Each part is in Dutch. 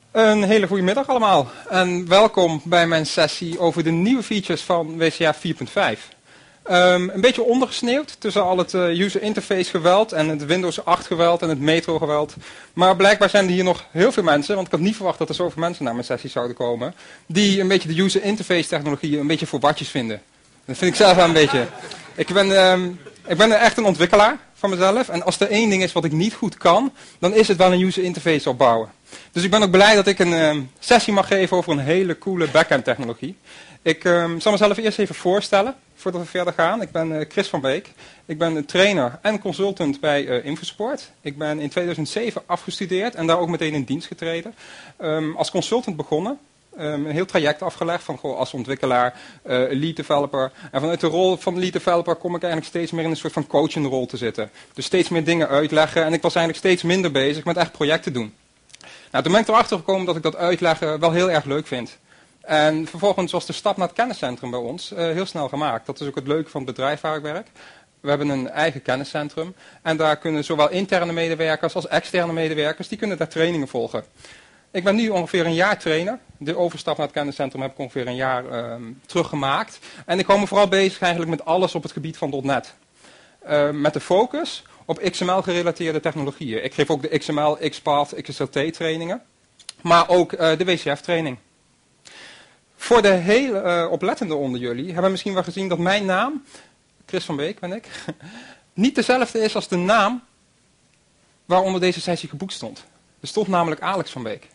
Een hele goede middag allemaal en welkom bij mijn sessie over de nieuwe features van WCF 4.5. Een beetje ondergesneeuwd tussen al het user interface geweld en het Windows 8 geweld en het Metro geweld. Maar blijkbaar zijn er hier nog heel veel mensen, want ik had niet verwacht dat er zoveel mensen naar mijn sessie zouden komen, die een beetje de user interface technologie een beetje voor watjes vinden. Dat vind ik zelf wel een beetje. Ik ben echt een ontwikkelaar van mezelf en als er één ding is wat ik niet goed kan, dan is het wel een user interface opbouwen. Dus ik ben ook blij dat ik een sessie mag geven over een hele coole backend technologie. Ik zal mezelf eerst even voorstellen, voordat we verder gaan. Ik ben Chris van Beek. Ik ben een trainer en consultant bij Infosport. Ik ben in 2007 afgestudeerd en daar ook meteen in dienst getreden. Als consultant begonnen. Een heel traject afgelegd van als ontwikkelaar, lead developer. En vanuit de rol van lead developer kom ik eigenlijk steeds meer in een soort van coaching rol te zitten. Dus steeds meer dingen uitleggen en ik was eigenlijk steeds minder bezig met echt projecten doen. Nou, toen ben ik erachter gekomen dat ik dat uitleggen wel heel erg leuk vind. En vervolgens was de stap naar het kenniscentrum bij ons heel snel gemaakt. Dat is ook het leuke van het bedrijf waar ik werk. We hebben een eigen kenniscentrum. En daar kunnen zowel interne medewerkers als externe medewerkers, die kunnen daar trainingen volgen. Ik ben nu ongeveer een jaar trainer. De overstap naar het kenniscentrum heb ik ongeveer een jaar teruggemaakt. En ik hou me vooral bezig eigenlijk met alles op het gebied van .NET. Met de focus op XML-gerelateerde technologieën. Ik geef ook de XML, XPath, XSLT-trainingen. Maar ook de WCF-training. Voor de heel oplettenden onder jullie hebben misschien wel gezien dat mijn naam, Chris van Beek ben ik, niet dezelfde is als de naam waaronder deze sessie geboekt stond. Er stond namelijk Alex van Beek.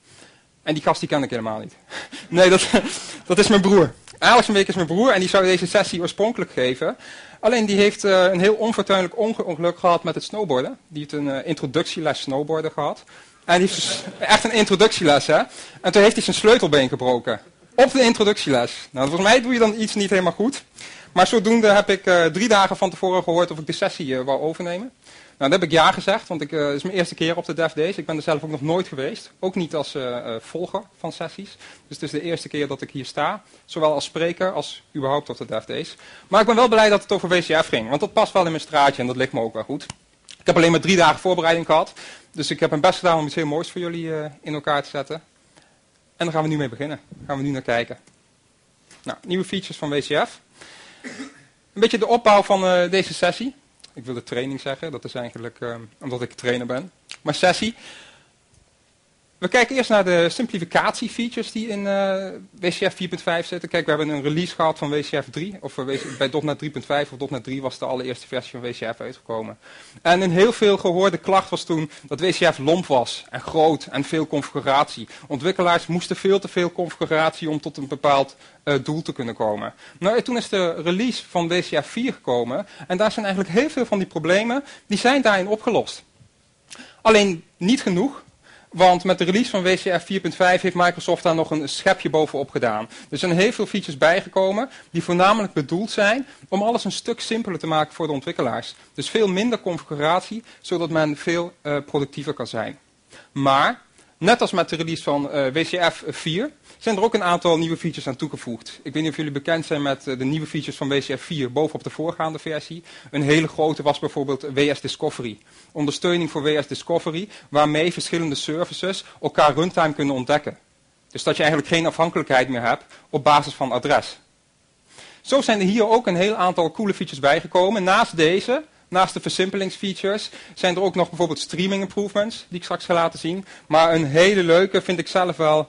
En die gast die ken ik helemaal niet. Nee, dat is mijn broer. Alex van Beek is mijn broer en die zou deze sessie oorspronkelijk geven. Alleen die heeft een heel onfortuinlijk ongeluk gehad met het snowboarden. Die heeft een introductieles snowboarden gehad. En die heeft dus echt een introductieles, hè. En toen heeft hij zijn sleutelbeen gebroken. Op de introductieleles. Nou, volgens mij doe je dan iets niet helemaal goed. Maar zodoende heb ik 3 dagen van tevoren gehoord of ik de sessie wou overnemen. Nou, dat heb ik ja gezegd, want het is mijn eerste keer op de Dev Days. Ik ben er zelf ook nog nooit geweest. Ook niet als volger van sessies. Dus het is de eerste keer dat ik hier sta. Zowel als spreker als überhaupt op de Dev Days. Maar ik ben wel blij dat het over WCF ging. Want dat past wel in mijn straatje en dat ligt me ook wel goed. Ik heb alleen maar 3 dagen voorbereiding gehad. Dus ik heb mijn best gedaan om iets heel moois voor jullie in elkaar te zetten. En daar gaan we nu mee beginnen. Daar gaan we nu naar kijken. Nou, nieuwe features van WCF. Een beetje de opbouw van deze sessie. Ik wilde training zeggen, dat is eigenlijk omdat ik trainer ben. Maar sessie. We kijken eerst naar de simplificatiefeatures die in WCF 4.5 zitten. Kijk, we hebben een release gehad van WCF 3. Of bij .NET 3.5 of .NET 3 was de allereerste versie van WCF uitgekomen. En een heel veel gehoorde klacht was toen dat WCF lomp was. En groot en veel configuratie. Ontwikkelaars moesten veel te veel configuratie om tot een bepaald doel te kunnen komen. Nou, toen is de release van WCF 4 gekomen. En daar zijn eigenlijk heel veel van die problemen, die zijn daarin opgelost. Alleen niet genoeg. Want met de release van WCF 4.5 heeft Microsoft daar nog een schepje bovenop gedaan. Er zijn heel veel features bijgekomen die voornamelijk bedoeld zijn om alles een stuk simpeler te maken voor de ontwikkelaars. Dus veel minder configuratie, zodat men veel productiever kan zijn. Maar, net als met de release van WCF 4, zijn er ook een aantal nieuwe features aan toegevoegd. Ik weet niet of jullie bekend zijn met de nieuwe features van WCF 4 bovenop de voorgaande versie. Een hele grote was bijvoorbeeld WS Discovery. Ondersteuning voor WS Discovery, waarmee verschillende services elkaar runtime kunnen ontdekken. Dus dat je eigenlijk geen afhankelijkheid meer hebt op basis van adres. Zo zijn er hier ook een heel aantal coole features bijgekomen. Naast de versimpelingsfeatures, zijn er ook nog bijvoorbeeld streaming improvements, die ik straks ga laten zien. Maar een hele leuke vind ik zelf wel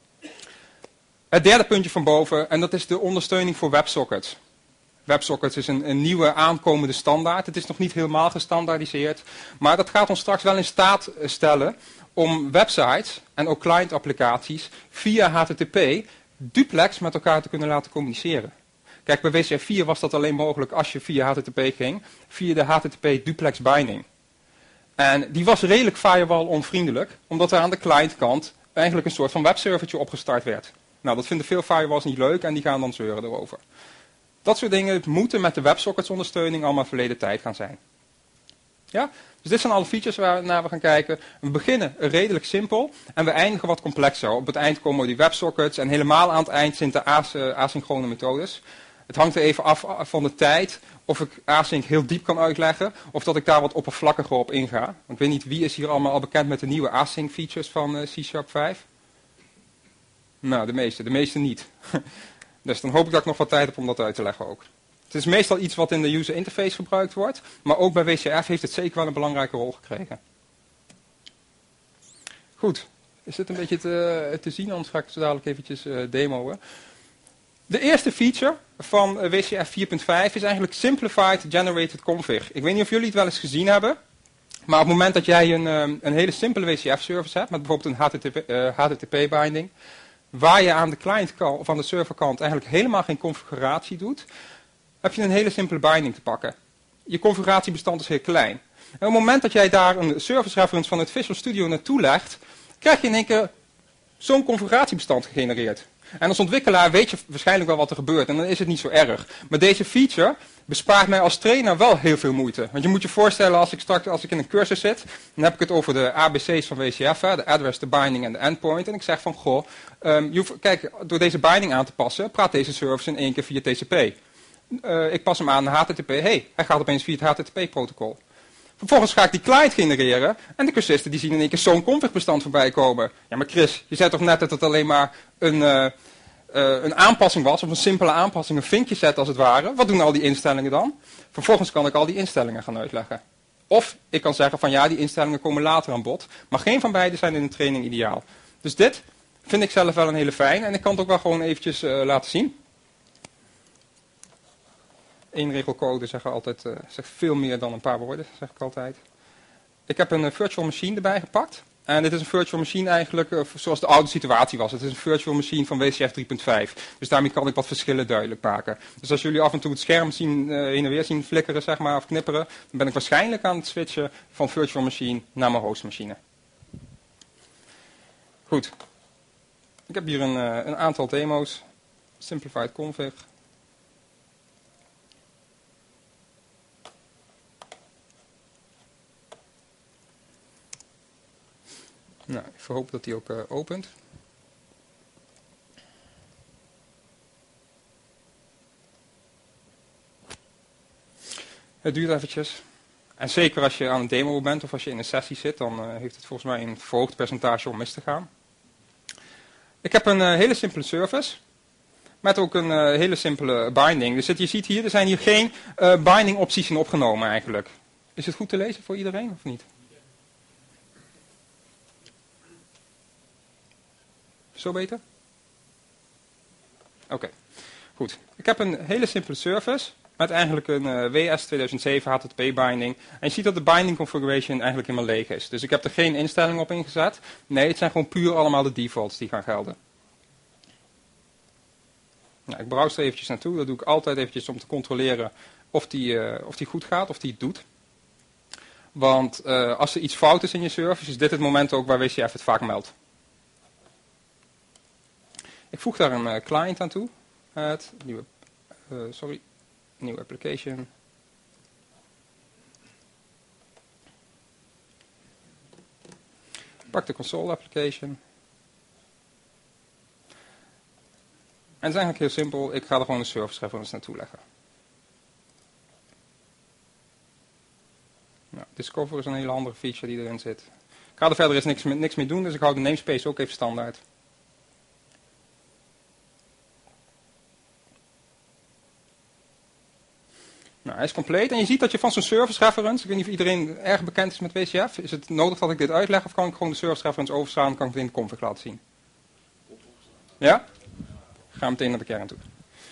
het derde puntje van boven, en dat is de ondersteuning voor WebSockets. WebSockets is een nieuwe aankomende standaard. Het is nog niet helemaal gestandaardiseerd, maar dat gaat ons straks wel in staat stellen om websites en ook client applicaties via HTTP duplex met elkaar te kunnen laten communiceren. Kijk, bij WCF 4 was dat alleen mogelijk als je via HTTP ging, via de HTTP duplex binding. En die was redelijk firewall onvriendelijk, omdat er aan de clientkant eigenlijk een soort van webservertje opgestart werd. Nou, dat vinden veel firewalls niet leuk en die gaan dan zeuren erover. Dat soort dingen moeten met de WebSockets ondersteuning allemaal verleden tijd gaan zijn. Ja? Dus dit zijn alle features waarnaar we gaan kijken. We beginnen redelijk simpel en we eindigen wat complexer. Op het eind komen die WebSockets en helemaal aan het eind zijn de asynchrone methodes. Het hangt er even af van de tijd of ik async heel diep kan uitleggen of dat ik daar wat oppervlakkiger op inga. Want ik weet niet wie is hier allemaal al bekend met de nieuwe async features van C#5. Nou, de meeste niet. Dus dan hoop ik dat ik nog wat tijd heb om dat uit te leggen ook. Het is meestal iets wat in de user interface gebruikt wordt, maar ook bij WCF heeft het zeker wel een belangrijke rol gekregen. Goed, is dit een beetje te zien, anders ga ik zo dadelijk eventjes demoen. De eerste feature van WCF 4.5 is eigenlijk Simplified Generated Config. Ik weet niet of jullie het wel eens gezien hebben, maar op het moment dat jij een hele simpele WCF-service hebt, met bijvoorbeeld een HTTP-binding, waar je aan de clientkant of aan de serverkant eigenlijk helemaal geen configuratie doet, heb je een hele simpele binding te pakken. Je configuratiebestand is heel klein. En op het moment dat jij daar een service reference van het Visual Studio naartoe legt, krijg je in één keer zo'n configuratiebestand gegenereerd. En als ontwikkelaar weet je waarschijnlijk wel wat er gebeurt en dan is het niet zo erg. Maar deze feature bespaart mij als trainer wel heel veel moeite. Want je moet je voorstellen, als ik in een cursus zit, dan heb ik het over de ABC's van WCF, de address, de binding en de endpoint. En ik zeg van, goh, kijk, door deze binding aan te passen, praat deze service in één keer via TCP. Ik pas hem aan naar HTTP, hij gaat opeens via het HTTP-protocol. Vervolgens ga ik die client genereren en de cursisten die zien in één keer zo'n config-bestand voorbij komen. Ja, maar Chris, je zei toch net dat het alleen maar een aanpassing was, of een simpele aanpassing, een vinkje zetten als het ware. Wat doen al die instellingen dan? Vervolgens kan ik al die instellingen gaan uitleggen. Of ik kan zeggen van ja, die instellingen komen later aan bod, maar geen van beide zijn in een training ideaal. Dus dit vind ik zelf wel een hele fijn en ik kan het ook wel gewoon eventjes laten zien. Eén regel code zegt veel meer dan een paar woorden, zeg ik altijd. Ik heb een virtual machine erbij gepakt. En dit is een virtual machine eigenlijk zoals de oude situatie was. Het is een virtual machine van WCF 3.5. Dus daarmee kan ik wat verschillen duidelijk maken. Dus als jullie af en toe het scherm heen en weer zien flikkeren, zeg maar, of knipperen, dan ben ik waarschijnlijk aan het switchen van virtual machine naar mijn hostmachine. Goed. Ik heb hier een aantal demo's. Simplified config. Nou, ik verhoop dat die ook opent. Het duurt eventjes. En zeker als je aan een demo bent of als je in een sessie zit, dan heeft het volgens mij een verhoogd percentage om mis te gaan. Ik heb een hele simpele service. Met ook een hele simpele binding. Dus je ziet hier, er zijn hier geen binding opties in opgenomen eigenlijk. Is het goed te lezen voor iedereen of niet? Zo beter? Oké, goed. Ik heb een hele simpele service met eigenlijk een WS 2007 HTTP binding. En je ziet dat de binding configuration eigenlijk helemaal leeg is. Dus ik heb er geen instelling op ingezet. Nee, het zijn gewoon puur allemaal de defaults die gaan gelden. Nou, ik browse er eventjes naartoe. Dat doe ik altijd eventjes om te controleren of die goed gaat, of die het doet. Want als er iets fout is in je service, is dit het moment ook waar WCF het vaak meldt. Ik voeg daar een client aan toe. Nieuwe application. Pak de console application. En het is eigenlijk heel simpel. Ik ga er gewoon een service reference naartoe leggen. Nou, Discover is een hele andere feature die erin zit. Ik ga er verder eens niks mee doen, dus ik hou de namespace ook even standaard. Nou, hij is compleet en je ziet dat je van zo'n service reference, ik weet niet of iedereen erg bekend is met WCF, is het nodig dat ik dit uitleg of kan ik gewoon de service reference overslaan en kan ik het in de config laten zien? Ja? Ga meteen naar de kern toe.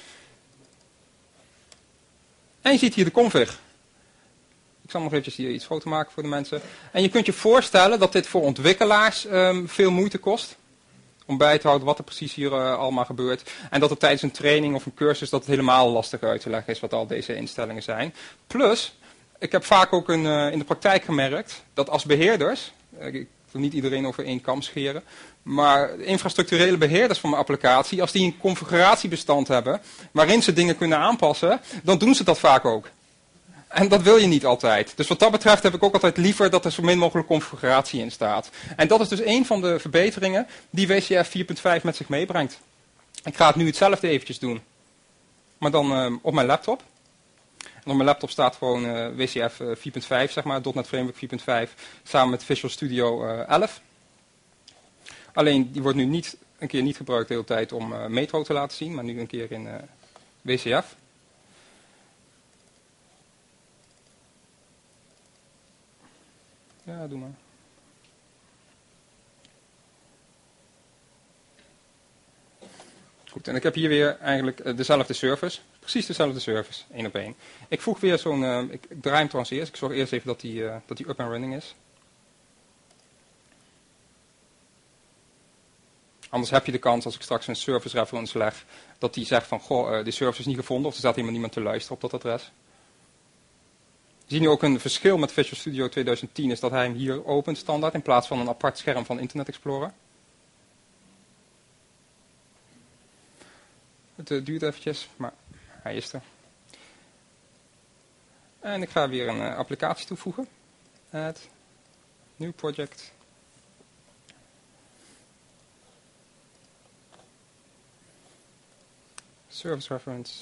En je ziet hier de config. Ik zal nog eventjes hier iets foto maken voor de mensen. En je kunt je voorstellen dat dit voor ontwikkelaars veel moeite kost. Om bij te houden wat er precies hier allemaal gebeurt. En dat het tijdens een training of een cursus dat het helemaal lastig uit te leggen is wat al deze instellingen zijn. Plus, ik heb vaak ook in de praktijk gemerkt dat als beheerders, ik wil niet iedereen over één kam scheren, maar de infrastructurele beheerders van mijn applicatie, als die een configuratiebestand hebben waarin ze dingen kunnen aanpassen, dan doen ze dat vaak ook. En dat wil je niet altijd. Dus wat dat betreft heb ik ook altijd liever dat er zo min mogelijk configuratie in staat. En dat is dus een van de verbeteringen die WCF 4.5 met zich meebrengt. Ik ga het nu hetzelfde eventjes doen. Maar dan op mijn laptop. En op mijn laptop staat gewoon WCF 4.5, zeg maar, .NET Framework 4.5, samen met Visual Studio 11. Alleen die wordt nu een keer niet gebruikt de hele tijd om Metro te laten zien, maar nu een keer in WCF. Ja, doe maar. Goed, en ik heb hier weer eigenlijk dezelfde service. Precies dezelfde service, 1 op 1. Ik voeg weer zo'n, ik draai hem trouwens eerst. Ik zorg eerst even dat die up and running is. Anders heb je de kans, als ik straks een service reference leg, dat die zegt van, goh, de service is niet gevonden, of er staat helemaal niemand te luisteren op dat adres. Je ziet nu ook een verschil met Visual Studio 2010, is dat hij hem hier opent standaard, in plaats van een apart scherm van Internet Explorer. Het duurt eventjes, maar hij is er. En ik ga weer een applicatie toevoegen. Add, new project. Service reference.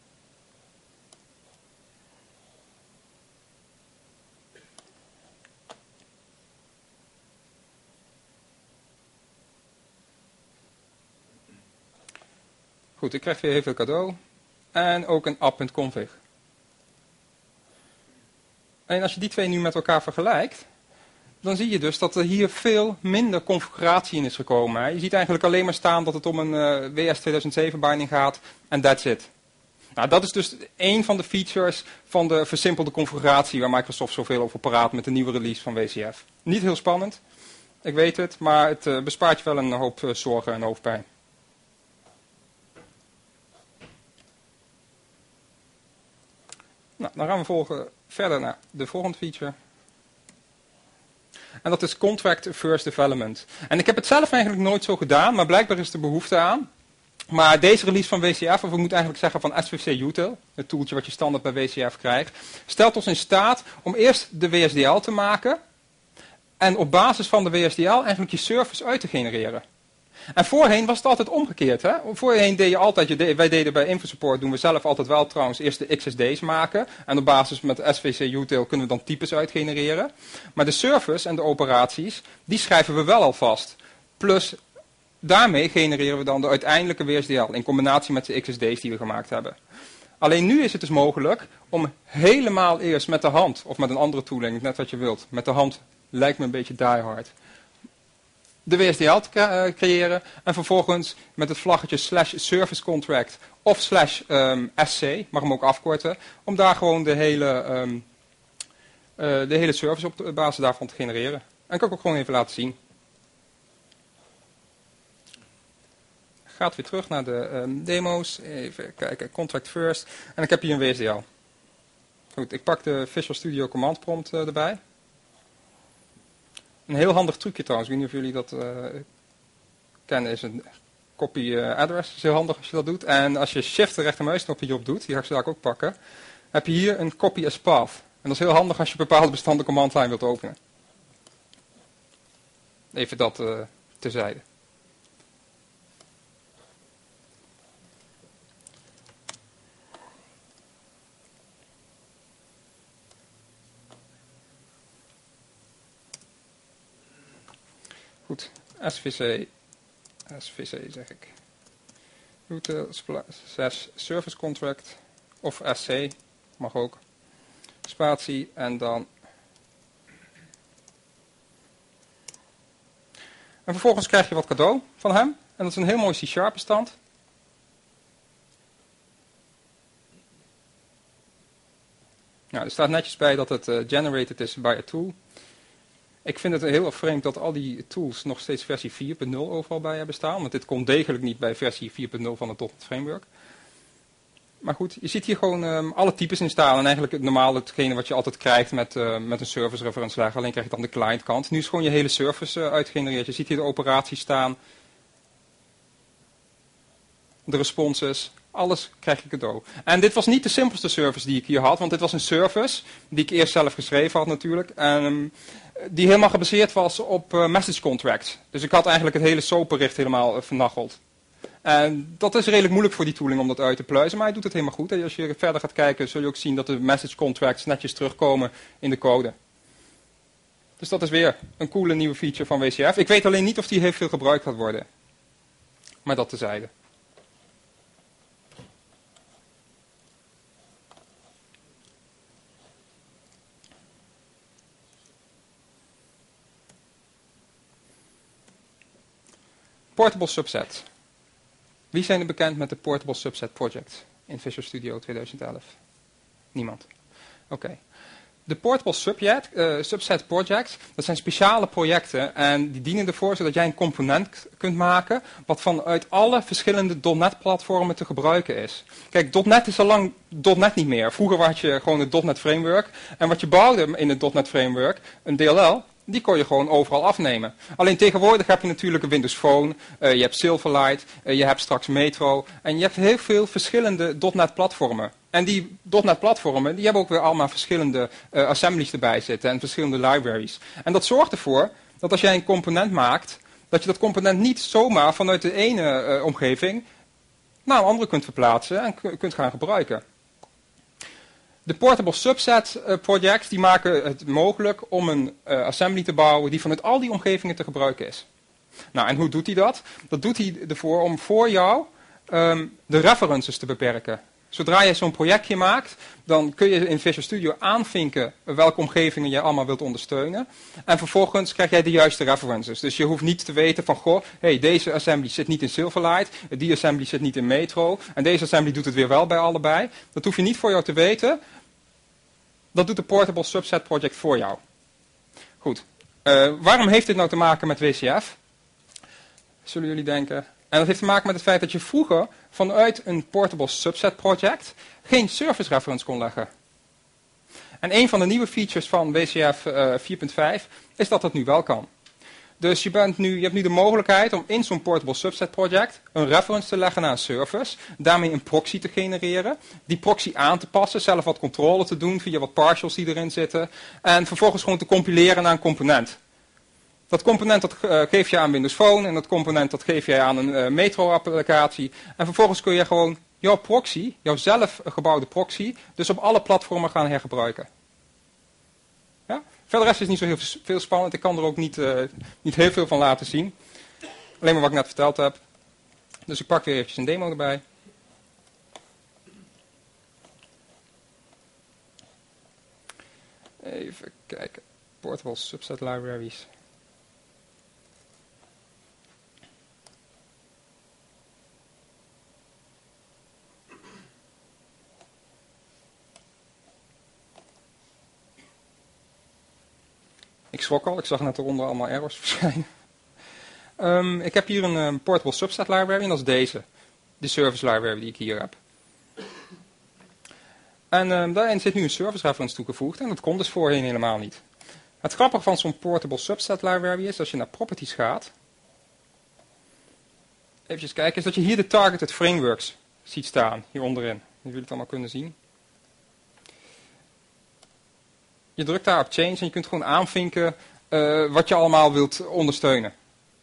Goed, ik krijg weer even een cadeau. En ook een app.config. En als je die twee nu met elkaar vergelijkt, dan zie je dus dat er hier veel minder configuratie in is gekomen. Je ziet eigenlijk alleen maar staan dat het om een WS 2007 binding gaat en that's it. Nou, dat is dus een van de features van de versimpelde configuratie waar Microsoft zoveel over praat met de nieuwe release van WCF. Niet heel spannend, ik weet het, maar het bespaart je wel een hoop zorgen en hoofdpijn. Nou, dan gaan we verder naar de volgende feature. En dat is Contract First Development. En ik heb het zelf eigenlijk nooit zo gedaan, maar blijkbaar is er behoefte aan. Maar deze release van WCF, of ik moet eigenlijk zeggen van SVC Util, het toeltje wat je standaard bij WCF krijgt, stelt ons in staat om eerst de WSDL te maken en op basis van de WSDL eigenlijk je service uit te genereren. En voorheen was het altijd omgekeerd. Hè? Voorheen deed je altijd, wij deden bij InfoSupport, doen we zelf altijd wel trouwens, eerst de XSD's maken. En op basis met SVC Util kunnen we dan types uitgenereren. Maar de service en de operaties, die schrijven we wel al vast. Plus, daarmee genereren we dan de uiteindelijke WSDL in combinatie met de XSD's die we gemaakt hebben. Alleen nu is het dus mogelijk om helemaal eerst met de hand, of met een andere tooling, net wat je wilt. Met de hand lijkt me een beetje diehard. De WSDL te creëren en vervolgens met het vlaggetje /service contract of /SC, mag hem ook afkorten, om daar gewoon de hele service op basis daarvan te genereren. En kan ik ook gewoon even laten zien. Gaat weer terug naar de demo's, even kijken, contract first, en ik heb hier een WSDL. Goed, ik pak de Visual Studio Command Prompt erbij. Een heel handig trucje trouwens, ik weet niet of jullie dat kennen, is een copy address. Dat is heel handig als je dat doet. En als je shift de rechtermuisknopje hierop doet, die ga ik straks ook pakken, heb je hier een copy as path. En dat is heel handig als je bepaalde bestanden command line wilt openen. Even dat terzijde. Goed, SVC zeg ik. Util /service contract of SC, mag ook. Spatie en dan. En vervolgens krijg je wat cadeau van hem. En dat is een heel mooi C# bestand. Nou, er staat netjes bij dat het generated is by a tool. Ik vind het heel erg vreemd dat al die tools nog steeds versie 4.0 overal bij hebben staan. Want dit kon degelijk niet bij versie 4.0 van het .NET Framework. Maar goed, je ziet hier gewoon alle types in staan. En eigenlijk het normale, hetgene wat je altijd krijgt met een service reference legger. Alleen krijg je dan de client kant. Nu is gewoon je hele service uitgegenereerd. Je ziet hier de operaties staan. De responses. Alles krijg je cadeau. En dit was niet de simpelste service die ik hier had. Want dit was een service die ik eerst zelf geschreven had natuurlijk. Die helemaal gebaseerd was op message contracts. Dus ik had eigenlijk het hele SOAP-bericht helemaal vernacheld. En dat is redelijk moeilijk voor die tooling om dat uit te pluizen, maar hij doet het helemaal goed. En als je verder gaat kijken, zul je ook zien dat de message contracts netjes terugkomen in de code. Dus dat is weer een coole nieuwe feature van WCF. Ik weet alleen niet of die heel veel gebruikt gaat worden. Maar dat tezijde. Portable subset. Wie zijn er bekend met de Portable Subset Project in Visual Studio 2011? Niemand. Oké. De Portable Subset Projects, dat zijn speciale projecten en die dienen ervoor zodat jij een component kunt maken wat vanuit alle verschillende .NET-platformen te gebruiken is. Kijk, .NET is al lang .NET niet meer. Vroeger had je gewoon het .NET Framework en wat je bouwde in het .NET Framework, een DLL, die kon je gewoon overal afnemen. Alleen tegenwoordig heb je natuurlijk een Windows Phone, je hebt Silverlight, je hebt straks Metro en je hebt heel veel verschillende .NET-platformen. En die .NET-platformen, die hebben ook weer allemaal verschillende assemblies erbij zitten en verschillende libraries. En dat zorgt ervoor dat als jij een component maakt, dat je dat component niet zomaar vanuit de ene omgeving naar een andere kunt verplaatsen en kunt gaan gebruiken. De Portable Subset Projects die maken het mogelijk om een assembly te bouwen die vanuit al die omgevingen te gebruiken is. Nou, en hoe doet hij dat? Dat doet hij ervoor om voor jou de references te beperken. Zodra je zo'n projectje maakt, dan kun je in Visual Studio aanvinken welke omgevingen je allemaal wilt ondersteunen. En vervolgens krijg jij de juiste references. Dus je hoeft niet te weten van, goh, hey, deze assembly zit niet in Silverlight, die assembly zit niet in Metro, en deze assembly doet het weer wel bij allebei. Dat hoef je niet voor jou te weten. Dat doet de Portable Subset Project voor jou. Goed. Waarom heeft dit nou te maken met WCF? Zullen jullie denken? En dat heeft te maken met het feit dat je vroeger vanuit een Portable Subset Project geen service reference kon leggen. En een van de nieuwe features van WCF 4.5 is dat dat nu wel kan. Dus je hebt nu de mogelijkheid om in zo'n Portable Subset Project een reference te leggen naar een service, daarmee een proxy te genereren, die proxy aan te passen, zelf wat controle te doen via wat partials die erin zitten, en vervolgens gewoon te compileren naar een component. Dat component dat geef je aan Windows Phone en dat component dat geef je aan een Metro-applicatie. En vervolgens kun je gewoon jouw proxy, jouw zelf gebouwde proxy, dus op alle platformen gaan hergebruiken. Ja? Verder is het niet zo heel veel spannend. Ik kan er ook niet heel veel van laten zien. Alleen maar wat ik net verteld heb. Dus ik pak weer eventjes een demo erbij. Even kijken. Portable Subset Libraries. Ik schrok al, ik zag net eronder allemaal errors verschijnen. Ik heb hier een Portable Subset Library en dat is deze. De service library die ik hier heb. En daarin zit nu een service reference toegevoegd en dat kon dus voorheen helemaal niet. Het grappige van zo'n Portable Subset Library is, als je naar Properties gaat, even kijken, is dat je hier de Targeted Frameworks ziet staan, hier onderin. Die jullie het allemaal kunnen zien. Je drukt daar op Change en je kunt gewoon aanvinken wat je allemaal wilt ondersteunen.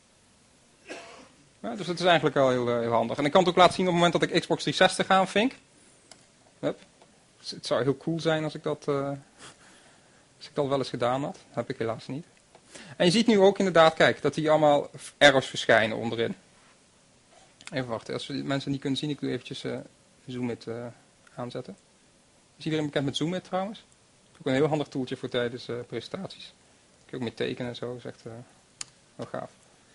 Ja, dus dat is eigenlijk wel heel handig. En ik kan het ook laten zien op het moment dat ik Xbox 360 aanvink. Hup. Dus het zou heel cool zijn als ik dat wel eens gedaan had. Dat heb ik helaas niet. En je ziet nu ook inderdaad, kijk, dat hier allemaal errors verschijnen onderin. Even wachten, als mensen niet kunnen zien, ik doe eventjes Zoomit aanzetten. Is iedereen bekend met Zoomit trouwens? Ook een heel handig toeltje voor tijdens presentaties. Kun je ook mee tekenen en zo, dat is echt wel gaaf.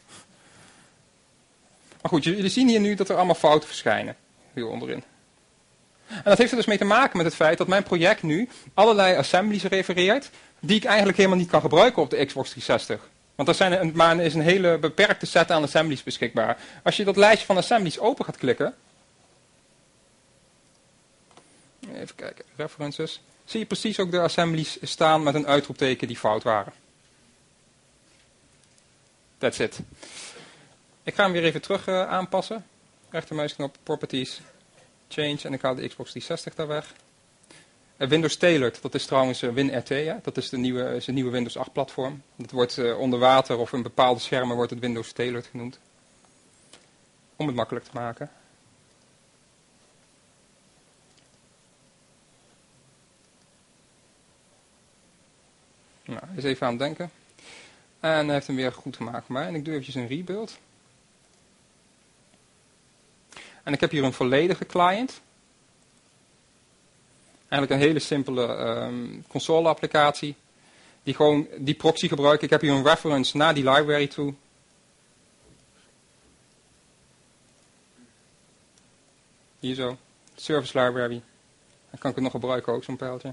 Maar goed, jullie zien hier nu dat er allemaal fouten verschijnen. Hier onderin. En dat heeft er dus mee te maken met het feit dat mijn project nu allerlei assemblies refereert, die ik eigenlijk helemaal niet kan gebruiken op de Xbox 360. Want er is een hele beperkte set aan assemblies beschikbaar. Als je dat lijstje van assemblies open gaat klikken, even kijken, references, zie je precies ook de assemblies staan met een uitroepteken die fout waren. That's it. Ik ga hem weer even terug aanpassen. Rechtermuisknop, Properties, Change en ik haal de Xbox 360 daar weg. Windows Tailored, dat is trouwens WinRT, ja? Dat is de nieuwe Windows 8 platform. Dat wordt onder water of in bepaalde schermen wordt het Windows Tailored genoemd. Om het makkelijk te maken. Nou, eens even aan het denken. En hij heeft hem weer goed gemaakt voor mij. En ik doe eventjes een rebuild. En ik heb hier een volledige client. Eigenlijk een hele simpele console applicatie. Die gewoon die proxy gebruikt. Ik heb hier een reference naar die library toe. Hier zo. Service library. Dan kan ik het nog gebruiken ook, zo'n pijltje.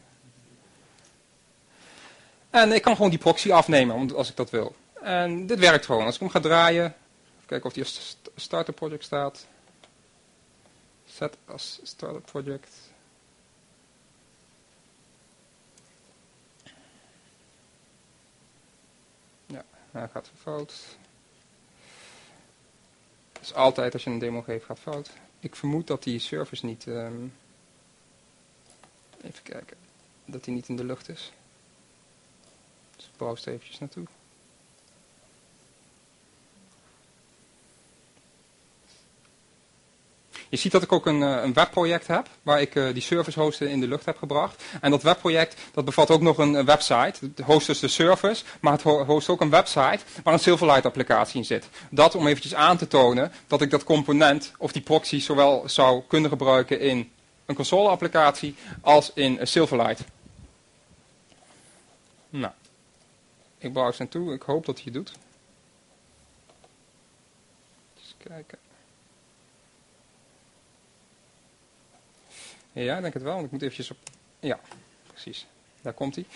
En ik kan gewoon die proxy afnemen als ik dat wil. En dit werkt gewoon. Als ik hem ga draaien. Even kijken of die als starter project staat. Set als starter project. Ja, hij gaat fout. Dus altijd als je een demo geeft gaat fout. Ik vermoed dat die service niet... even kijken. Dat die niet in de lucht is. Dus ik browse er eventjes naartoe. Je ziet dat ik ook een webproject heb, waar ik die service hosten in de lucht heb gebracht. En dat webproject, dat bevat ook nog een website. Het host dus de service, maar het host ook een website waar een Silverlight applicatie in zit. Dat om eventjes aan te tonen dat ik dat component of die proxy zowel zou kunnen gebruiken in een console applicatie als in een Silverlight. Nou, ik browse naartoe, ik hoop dat hij het doet. Eens kijken. Ja, ik denk het wel, want ik moet eventjes op... Ja, precies. Daar komt hij.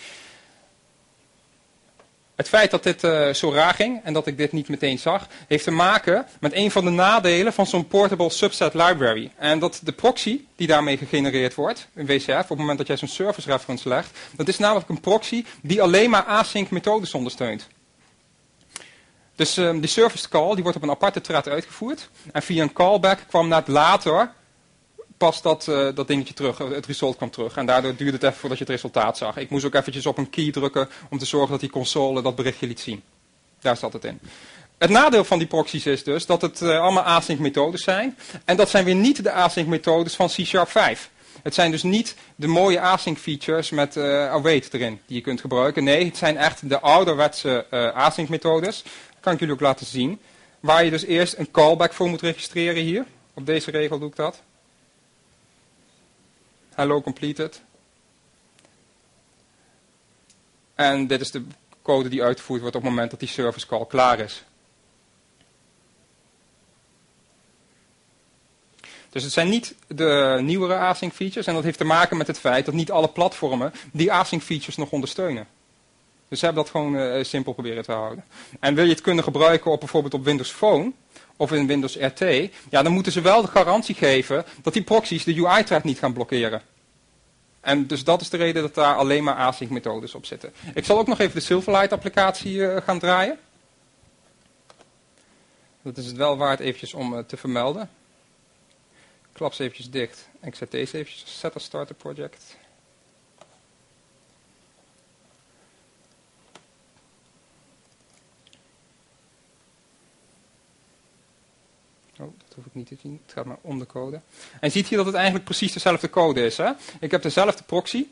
Het feit dat dit zo raar ging en dat ik dit niet meteen zag, heeft te maken met een van de nadelen van zo'n portable subset library. En dat de proxy die daarmee gegenereerd wordt, in WCF, op het moment dat jij zo'n service reference legt, dat is namelijk een proxy die alleen maar async methodes ondersteunt. Dus die service call die wordt op een aparte thread uitgevoerd. En via een callback kwam net later pas dat dingetje terug, het result kwam terug. En daardoor duurde het even voordat je het resultaat zag. Ik moest ook eventjes op een key drukken om te zorgen dat die console dat berichtje liet zien. Daar zat het in. Het nadeel van die proxies is dus dat het allemaal async methodes zijn. En dat zijn weer niet de async methodes van C#5. Het zijn dus niet de mooie async features met await erin die je kunt gebruiken. Nee, het zijn echt de ouderwetse async methodes. Dat kan ik jullie ook laten zien. Waar je dus eerst een callback voor moet registreren hier. Op deze regel doe ik dat. Hello completed. En dit is de code die uitgevoerd wordt op het moment dat die service call klaar is. Dus het zijn niet de nieuwere async features. En dat heeft te maken met het feit dat niet alle platformen die async features nog ondersteunen. Dus ze hebben dat gewoon simpel proberen te houden. En wil je het kunnen gebruiken op bijvoorbeeld op Windows Phone of in Windows RT, ja, dan moeten ze wel de garantie geven dat die proxies de UI-thread niet gaan blokkeren. En dus dat is de reden dat daar alleen maar async methodes op zitten. Ik zal ook nog even de Silverlight applicatie gaan draaien. Dat is het wel waard eventjes om te vermelden. Ik klap ze eventjes dicht en ik zet deze eventjes set as starter project. Oh, dat hoef ik niet te zien. Het gaat maar om de code. En je ziet hier dat het eigenlijk precies dezelfde code is. Hè? Ik heb dezelfde proxy.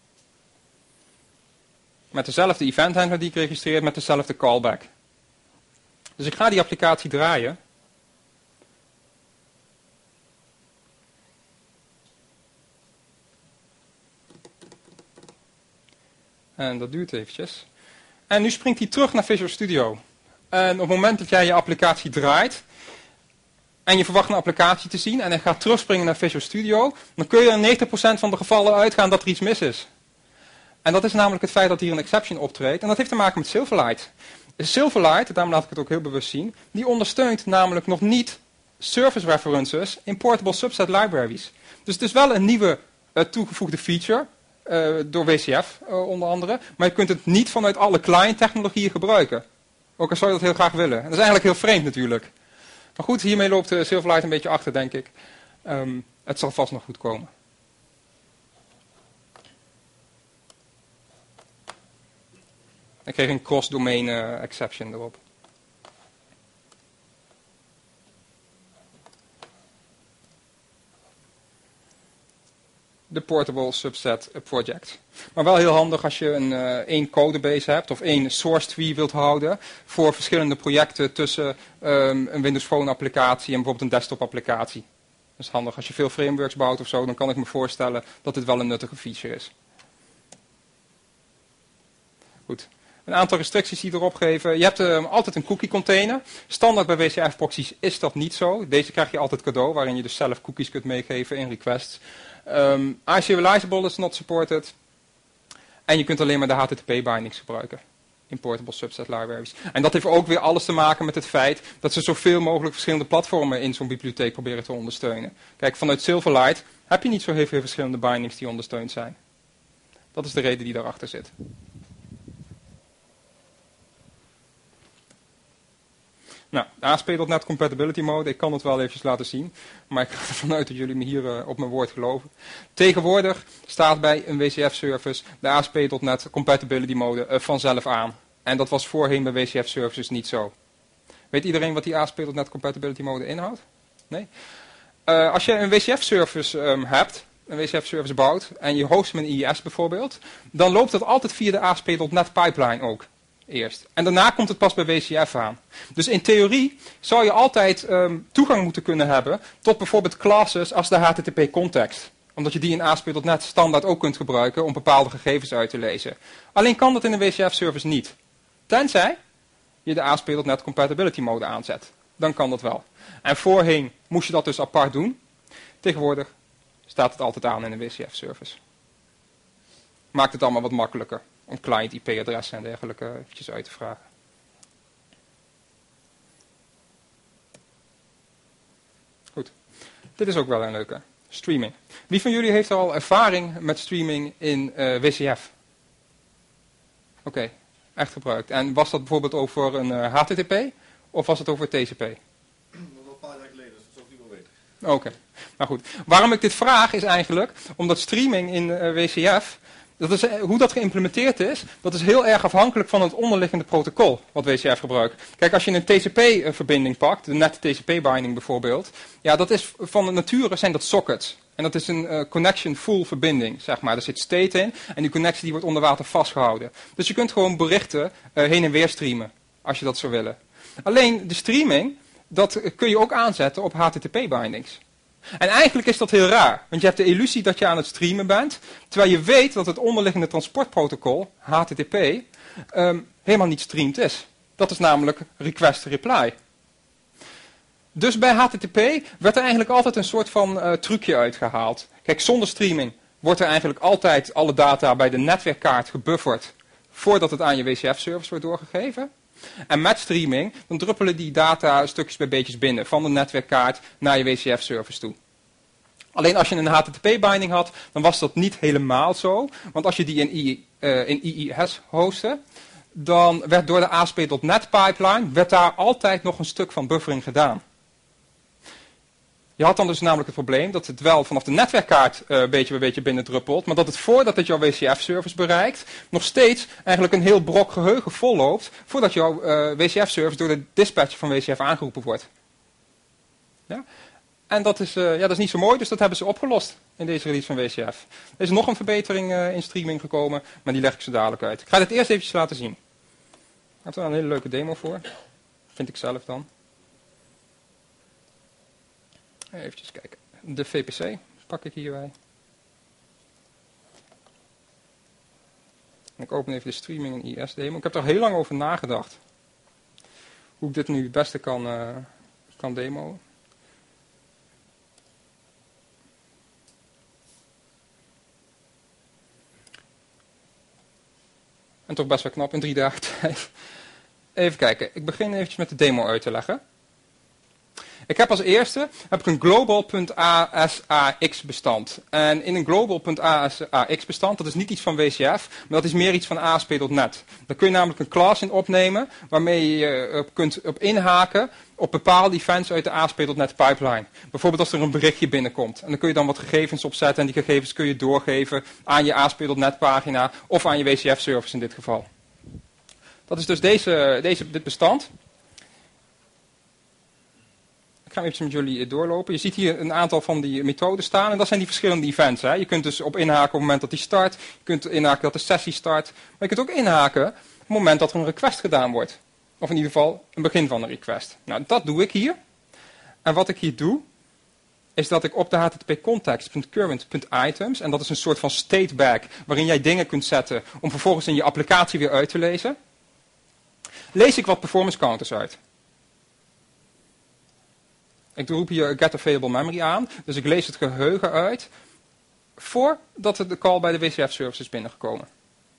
Met dezelfde event handler die ik registreer met dezelfde callback. Dus ik ga die applicatie draaien. En dat duurt eventjes. En nu springt hij terug naar Visual Studio. En op het moment dat jij je applicatie draait en je verwacht een applicatie te zien en hij gaat terugspringen naar Visual Studio, dan kun je in 90% van de gevallen uitgaan dat er iets mis is. En dat is namelijk het feit dat hier een exception optreedt. En dat heeft te maken met Silverlight. Silverlight, daarom laat ik het ook heel bewust zien, die ondersteunt namelijk nog niet service references in portable subset libraries. Dus het is wel een nieuwe toegevoegde feature, door WCF onder andere, maar je kunt het niet vanuit alle client technologieën gebruiken. Ook al zou je dat heel graag willen. En dat is eigenlijk heel vreemd natuurlijk. Maar goed, hiermee loopt Silverlight een beetje achter, denk ik. Het zal vast nog goed komen. Ik kreeg een cross-domain exception erop. de Portable Subset Project. Maar wel heel handig als je één codebase hebt of één source tree wilt houden voor verschillende projecten tussen een Windows Phone applicatie en bijvoorbeeld een desktop applicatie. Dat is handig. Als je veel frameworks bouwt of zo, dan kan ik me voorstellen dat dit wel een nuttige feature is. Goed. Een aantal restricties die erop geven. Je hebt altijd een cookie container. Standaard bij WCF proxies is dat niet zo. Deze krijg je altijd cadeau, waarin je dus zelf cookies kunt meegeven in requests. iSerializable is not supported. En je kunt alleen maar de HTTP bindings gebruiken in Portable Subset Libraries. En dat heeft ook weer alles te maken met het feit dat ze zoveel mogelijk verschillende platformen in zo'n bibliotheek proberen te ondersteunen. Kijk, vanuit Silverlight heb je niet zo heel veel verschillende bindings die ondersteund zijn. Dat is de reden die daarachter zit. Nou, de ASP.NET Compatibility Mode, ik kan het wel eventjes laten zien, maar ik ga ervan uit dat jullie me hier op mijn woord geloven. Tegenwoordig staat bij een WCF-service de ASP.NET Compatibility Mode vanzelf aan. En dat was voorheen bij WCF-services niet zo. Weet iedereen wat die ASP.NET Compatibility Mode inhoudt? Nee? Als je een WCF-service hebt, een WCF-service bouwt, en je host hem in IIS bijvoorbeeld, dan loopt dat altijd via de ASP.NET pipeline ook. Eerst. En daarna komt het pas bij WCF aan. Dus in theorie zou je altijd toegang moeten kunnen hebben tot bijvoorbeeld classes als de HTTP context. Omdat je die in ASP.NET standaard ook kunt gebruiken om bepaalde gegevens uit te lezen. Alleen kan dat in een WCF-service niet. Tenzij je de ASP.NET Compatibility Mode aanzet. Dan kan dat wel. En voorheen moest je dat dus apart doen. Tegenwoordig staat het altijd aan in een WCF-service. Maakt het allemaal wat makkelijker om client IP-adressen en dergelijke eventjes uit te vragen. Goed. Dit is ook wel een leuke. Streaming. Wie van jullie heeft al ervaring met streaming in WCF? Oké, echt gebruikt. En was dat bijvoorbeeld over een HTTP of was het over TCP? Dat was een paar jaar geleden, dus dat zou ik niet wel weten. Oké, nou goed. Waarom ik dit vraag is eigenlijk omdat streaming in WCF, hoe dat geïmplementeerd is, dat is heel erg afhankelijk van het onderliggende protocol wat WCF gebruikt. Kijk, als je een TCP-verbinding pakt, de net TCP-binding bijvoorbeeld, ja, dat is van nature zijn dat sockets. En dat is een connection full verbinding, zeg maar. Er zit state in en die connectie die wordt onder water vastgehouden. Dus je kunt gewoon berichten heen en weer streamen, als je dat zou willen. Alleen de streaming, dat kun je ook aanzetten op HTTP-bindings. En eigenlijk is dat heel raar, want je hebt de illusie dat je aan het streamen bent, terwijl je weet dat het onderliggende transportprotocol, HTTP, helemaal niet streamed is. Dat is namelijk request-reply. Dus bij HTTP werd er eigenlijk altijd een soort van trucje uitgehaald. Kijk, zonder streaming wordt er eigenlijk altijd alle data bij de netwerkkaart gebufferd voordat het aan je WCF-service wordt doorgegeven. En met streaming, dan druppelen die data stukjes bij beetjes binnen van de netwerkkaart naar je WCF-service toe. Alleen als je een HTTP-binding had, dan was dat niet helemaal zo. Want als je die in IIS hostte, dan werd door de ASP.NET pipeline, werd daar altijd nog een stuk van buffering gedaan. Je had dan dus namelijk het probleem dat het wel vanaf de netwerkkaart beetje bij beetje binnendruppelt, maar dat het voordat het jouw WCF-service bereikt, nog steeds eigenlijk een heel brok geheugen volloopt, voordat jouw WCF-service door de dispatcher van WCF aangeroepen wordt. Ja? En dat is niet zo mooi, dus dat hebben ze opgelost in deze release van WCF. Er is nog een verbetering in streaming gekomen, maar die leg ik zo dadelijk uit. Ik ga dit eerst eventjes laten zien. Ik heb er een hele leuke demo voor. Vind ik zelf dan. Even kijken. De VPC pak ik hierbij. En ik open even de streaming en IS demo. Ik heb er heel lang over nagedacht. Hoe ik dit nu het beste kan demoen. En toch best wel knap in 3 dagen tijd. Even kijken. Ik begin eventjes met de demo uit te leggen. Ik heb als eerste een global.asax bestand. En in een global.asax bestand, dat is niet iets van WCF, maar dat is meer iets van ASP.NET. Daar kun je namelijk een class in opnemen, waarmee je kunt op inhaken op bepaalde events uit de ASP.NET pipeline. Bijvoorbeeld als er een berichtje binnenkomt. En dan kun je dan wat gegevens opzetten en die gegevens kun je doorgeven aan je ASP.NET pagina of aan je WCF service in dit geval. Dat is dus dit bestand. Ik ga hem even met jullie doorlopen. Je ziet hier een aantal van die methoden staan. En dat zijn die verschillende events. Hè. Je kunt dus op inhaken op het moment dat die start. Je kunt inhaken dat de sessie start. Maar je kunt ook inhaken op het moment dat er een request gedaan wordt. Of in ieder geval een begin van een request. Nou, dat doe ik hier. En wat ik hier doe, is dat ik op de http://context.current.items, en dat is een soort van state bag, waarin jij dingen kunt zetten om vervolgens in je applicatie weer uit te lezen, lees ik wat performance counters uit. Ik roep hier get available memory aan, dus ik lees het geheugen uit voordat de call bij de WCF-service is binnengekomen.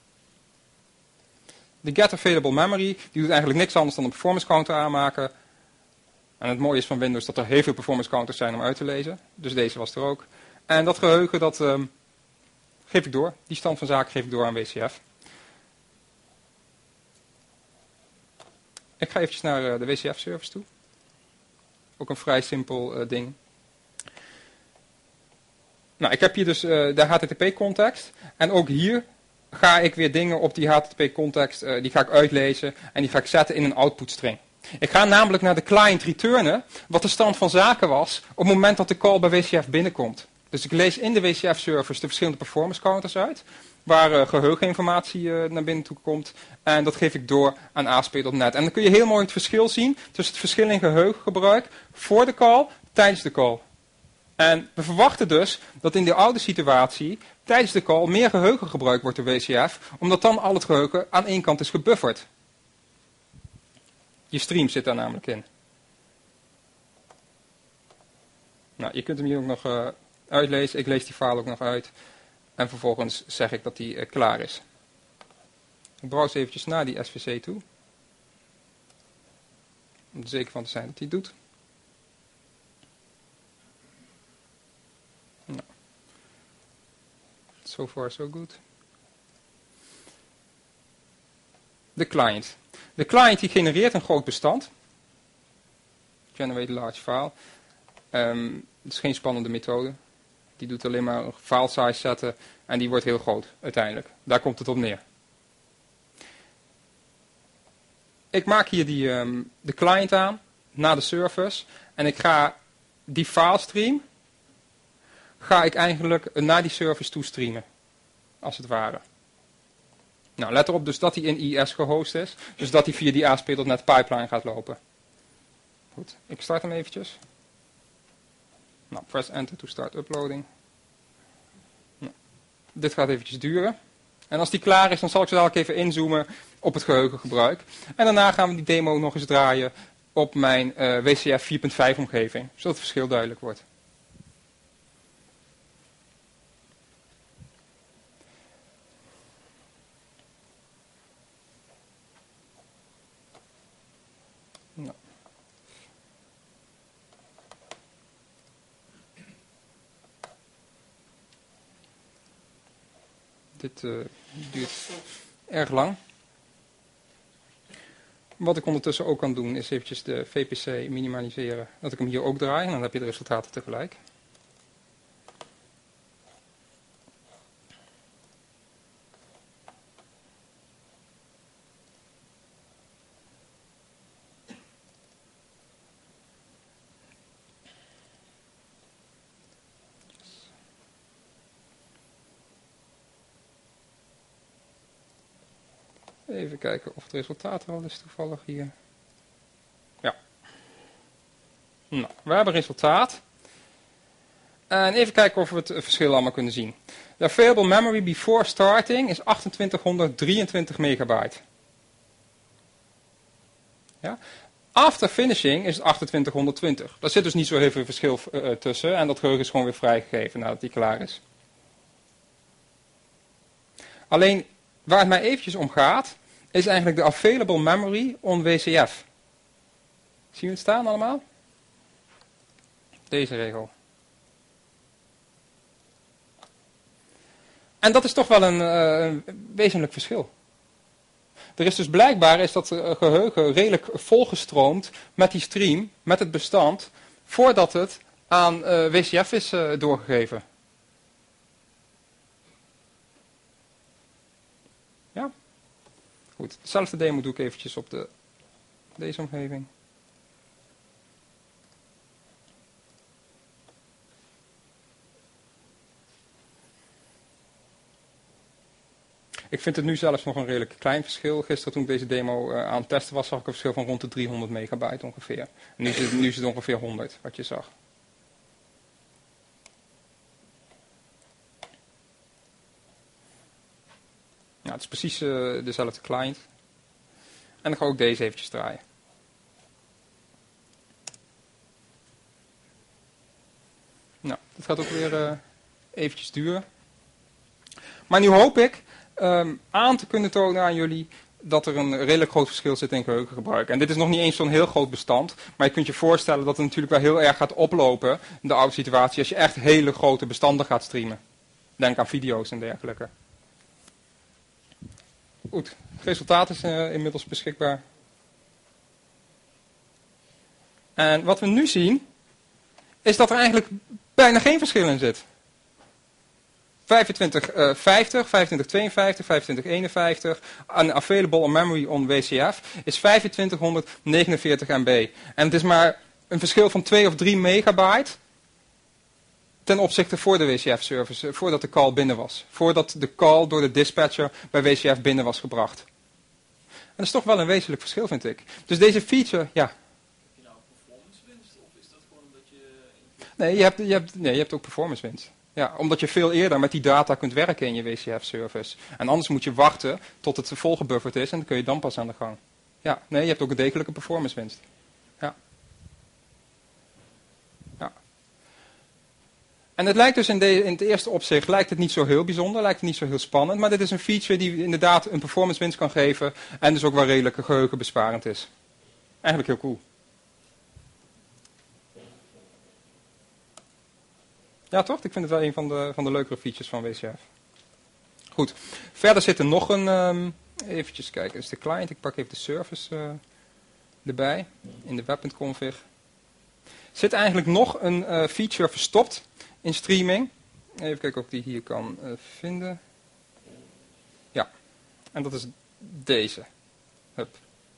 De get available memory die doet eigenlijk niks anders dan een performance counter aanmaken. En het mooie is van Windows dat er heel veel performance counters zijn om uit te lezen. Dus deze was er ook. En dat geheugen dat geef ik door. Die stand van zaken geef ik door aan WCF. Ik ga eventjes naar de WCF-service toe. Ook een vrij simpel ding. Nou, ik heb hier dus de HTTP-context. En ook hier ga ik weer dingen op die HTTP-context, die ga ik uitlezen en die ga ik zetten in een output string. Ik ga namelijk naar de client returnen wat de stand van zaken was op het moment dat de call bij WCF binnenkomt. Dus ik lees in de WCF-service de verschillende performance counters uit, waar geheugeninformatie naar binnen toe komt. En dat geef ik door aan ASP.NET. En dan kun je heel mooi het verschil zien tussen het verschil in geheugengebruik voor de call, tijdens de call. En we verwachten dus dat in de oude situatie tijdens de call meer geheugen gebruikt wordt door WCF, omdat dan al het geheugen aan één kant is gebufferd. Je stream zit daar namelijk in. Nou, je kunt hem hier ook nog uitlezen. Ik lees die file ook nog uit. En vervolgens zeg ik dat die klaar is. Ik browse eventjes naar die SVC toe. Om er zeker van te zijn dat hij het doet. Nou. So far so good. De client. De client die genereert een groot bestand. Generate large file. Het is geen spannende methode. Die doet alleen maar een file size zetten en die wordt heel groot uiteindelijk. Daar komt het op neer. Ik maak hier de client aan naar de service en ik ga die filestream ga ik eigenlijk naar die service toe streamen. Als het ware. Nou, let erop dus dat hij in IS gehost is. Dus dat hij via die ASP.NET pipeline gaat lopen. Goed, ik start hem eventjes. Nou, press enter to start uploading. Nou, dit gaat eventjes duren. En als die klaar is, dan zal ik zo dadelijk even inzoomen op het geheugengebruik. En daarna gaan we die demo nog eens draaien op mijn WCF 4.5 omgeving. Zodat het verschil duidelijk wordt. Nou. Dit duurt erg lang. Wat ik ondertussen ook kan doen is eventjes de VPC minimaliseren. Dat ik hem hier ook draai en dan heb je de resultaten tegelijk. Even kijken of het resultaat er al is toevallig hier. Ja. Nou, we hebben resultaat. En even kijken of we het verschil allemaal kunnen zien. De available memory before starting is 2823 megabyte. Ja. After finishing is het 2820. Daar zit dus niet zo heel veel verschil tussen. En dat geheugen is gewoon weer vrijgegeven nadat die klaar is. Alleen waar het mij eventjes om gaat, is eigenlijk de available memory on WCF. Zien we het staan allemaal? Deze regel. En dat is toch wel een wezenlijk verschil. Er is dus blijkbaar is dat geheugen redelijk volgestroomd met die stream, met het bestand, voordat het aan WCF is doorgegeven. Ja? Goed, dezelfde demo doe ik eventjes op deze omgeving. Ik vind het nu zelfs nog een redelijk klein verschil. Gisteren toen ik deze demo aan het testen was, zag ik een verschil van rond de 300 megabyte ongeveer. En nu is het ongeveer 100, wat je zag. Nou, het is precies dezelfde client. En dan ga ik ook deze eventjes draaien. Nou, dat gaat ook weer eventjes duren. Maar nu hoop ik aan te kunnen tonen aan jullie dat er een redelijk groot verschil zit in geheugengebruik. En dit is nog niet eens zo'n heel groot bestand, maar je kunt je voorstellen dat het natuurlijk wel heel erg gaat oplopen in de oude situatie als je echt hele grote bestanden gaat streamen. Denk aan video's en dergelijke. Goed, het resultaat is inmiddels beschikbaar. En wat we nu zien, is dat er eigenlijk bijna geen verschil in zit. 2550, 2552, 2551 en available on memory on WCF is 2549 MB. En het is maar een verschil van 2 of 3 megabyte ten opzichte voor de WCF-service, voordat de call binnen was. Voordat de call door de dispatcher bij WCF binnen was gebracht. En dat is toch wel een wezenlijk verschil, vind ik. Dus deze feature, ja. Heb je nou performance winst of is dat gewoon omdat je... Nee, je hebt ook performance winst. Ja, omdat je veel eerder met die data kunt werken in je WCF-service. En anders moet je wachten tot het volgebufferd is en dan kun je dan pas aan de gang. Ja, nee, je hebt ook een degelijke performance winst. Ja. Ja. En het lijkt dus in het eerste opzicht lijkt het niet zo heel bijzonder, lijkt het niet zo heel spannend. Maar dit is een feature die inderdaad een performance winst kan geven en dus ook wel redelijk geheugenbesparend is. Eigenlijk heel cool. Ja, toch? Ik vind het wel een van de leukere features van WCF. Goed. Verder zit er nog een... eventjes kijken, dat is de client. Ik pak even de service erbij. In de web.config. Zit eigenlijk nog een feature verstopt in streaming. Even kijken of ik die hier kan vinden. Ja. En dat is deze. Hup.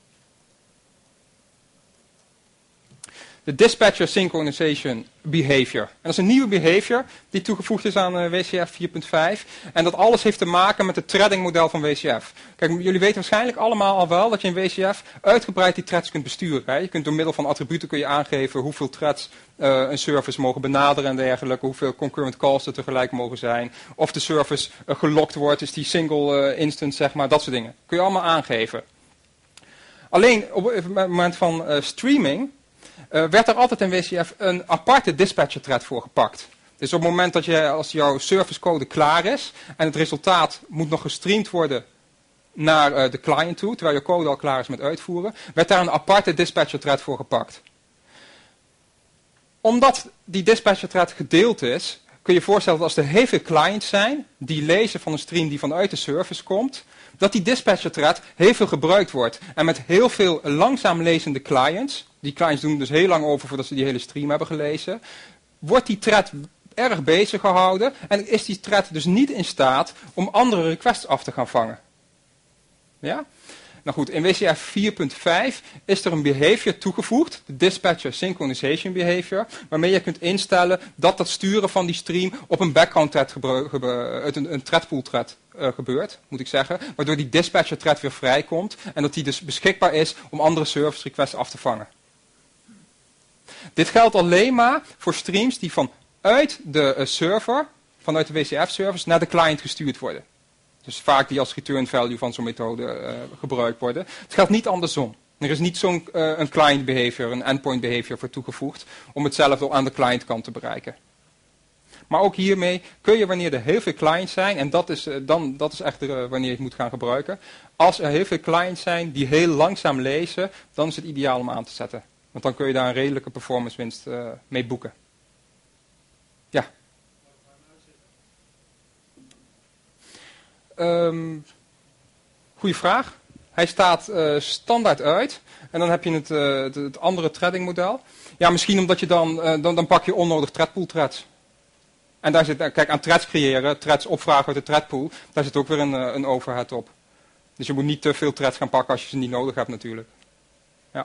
De Dispatcher Synchronization Behavior. En dat is een nieuwe behavior die toegevoegd is aan WCF 4.5. En dat alles heeft te maken met het threading model van WCF. Kijk, jullie weten waarschijnlijk allemaal al wel dat je in WCF uitgebreid die threads kunt besturen. Hè? Je kunt door middel van attributen kun je aangeven hoeveel threads een service mogen benaderen en dergelijke. Hoeveel concurrent calls er tegelijk mogen zijn. Of de service gelokt wordt, is die single instance, zeg maar. Dat soort dingen. Kun je allemaal aangeven. Alleen op het moment van streaming... werd er altijd in WCF een aparte dispatcher thread voor gepakt. Dus op het moment dat als jouw servicecode klaar is en het resultaat moet nog gestreamd worden naar de client toe, terwijl je code al klaar is met uitvoeren, werd daar een aparte dispatcher thread voor gepakt. Omdat die dispatcher thread gedeeld is, kun je je voorstellen dat als er heel veel clients zijn die lezen van een stream die vanuit de service komt, dat die dispatcher thread heel veel gebruikt wordt. En met heel veel langzaam lezende clients, die clients doen dus heel lang over voordat ze die hele stream hebben gelezen, wordt die thread erg bezig gehouden en is die thread dus niet in staat om andere requests af te gaan vangen. Ja? Nou goed, in WCF 4.5 is er een behavior toegevoegd, de Dispatcher Synchronization Behavior, waarmee je kunt instellen dat dat sturen van die stream op een background thread uit een threadpool thread gebeurt, moet ik zeggen, waardoor die dispatcher thread weer vrijkomt en dat die dus beschikbaar is om andere service requests af te vangen. Dit geldt alleen maar voor streams die vanuit de server, vanuit de WCF-service, naar de client gestuurd worden. Dus vaak die als return value van zo'n methode gebruikt worden. Het geldt niet andersom. Er is niet zo'n een client behavior, een endpoint behavior voor toegevoegd om hetzelfde aan de clientkant te bereiken. Maar ook hiermee kun je wanneer er heel veel clients zijn, en dat is echt wanneer je het moet gaan gebruiken. Als er heel veel clients zijn die heel langzaam lezen, dan is het ideaal om aan te zetten. Want dan kun je daar een redelijke performance winst mee boeken. Ja. Goeie vraag. Hij staat standaard uit. En dan heb je het andere threading model. Ja, misschien omdat je dan pak je onnodig threadpool threads. En daar zit, kijk, aan threads creëren, threads opvragen uit de threadpool, daar zit ook weer een overhead op. Dus je moet niet te veel threads gaan pakken als je ze niet nodig hebt natuurlijk. Ja.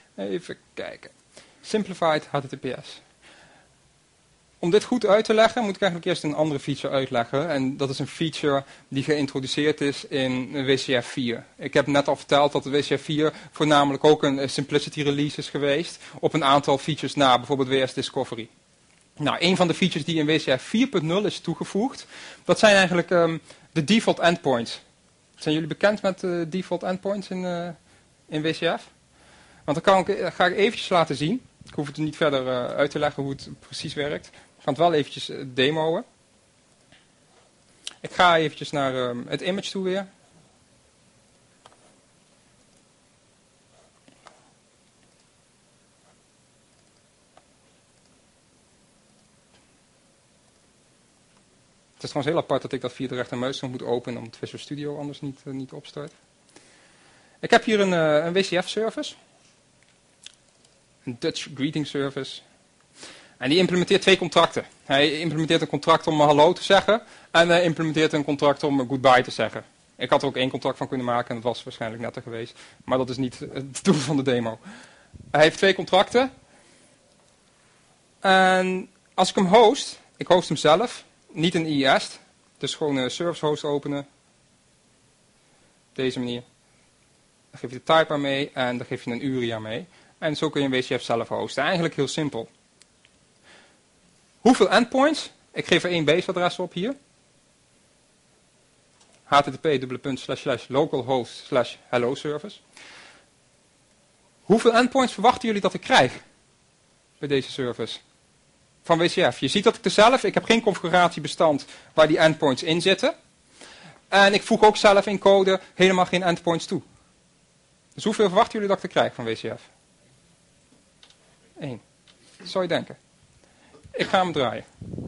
Even kijken. Simplified HTTPS. Om dit goed uit te leggen, moet ik eigenlijk eerst een andere feature uitleggen. En dat is een feature die geïntroduceerd is in WCF 4. Ik heb net al verteld dat de WCF 4 voornamelijk ook een simplicity release is geweest. Op een aantal features na, bijvoorbeeld WS Discovery. Nou, een van de features die in WCF 4.0 is toegevoegd, dat zijn eigenlijk de default endpoints. Zijn jullie bekend met default endpoints in WCF? Want dan ga ik eventjes laten zien. Ik hoef het niet verder uit te leggen hoe het precies werkt. Ik ga het wel eventjes demoen. Ik ga eventjes naar het image toe weer. Het is trouwens heel apart dat ik dat via de rechtermuisknop moet openen, omdat Visual Studio anders niet opstart. Ik heb hier een WCF-service. Een Dutch Greeting Service. En die implementeert 2 contracten. Hij implementeert een contract om hallo te zeggen. En hij implementeert een contract om goodbye te zeggen. Ik had er ook 1 contract van kunnen maken en dat was waarschijnlijk netter geweest. Maar dat is niet het doel van de demo. Hij heeft 2 contracten. En als ik hem host, ik host hem zelf, niet een IIS. Dus gewoon een service host openen. Op deze manier. Dan geef je de type aan mee en dan geef je een URI aan mee. En zo kun je een WCF zelf hosten. Eigenlijk heel simpel. Hoeveel endpoints? Ik geef er 1 base-adres op hier. http://localhost/hello service. Hoeveel endpoints verwachten jullie dat ik krijg bij deze service? Van WCF. Je ziet dat ik heb geen configuratiebestand waar die endpoints in zitten. En ik voeg ook zelf in code helemaal geen endpoints toe. Dus hoeveel verwachten jullie dat ik er krijg van WCF? 1. Dat zou je denken. Ik ga hem draaien.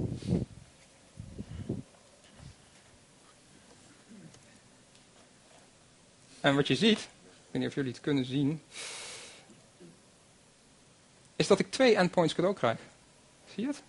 En wat je ziet, ik weet niet of jullie het kunnen zien, is dat ik 2 endpoints cadeau krijg. Zie je het?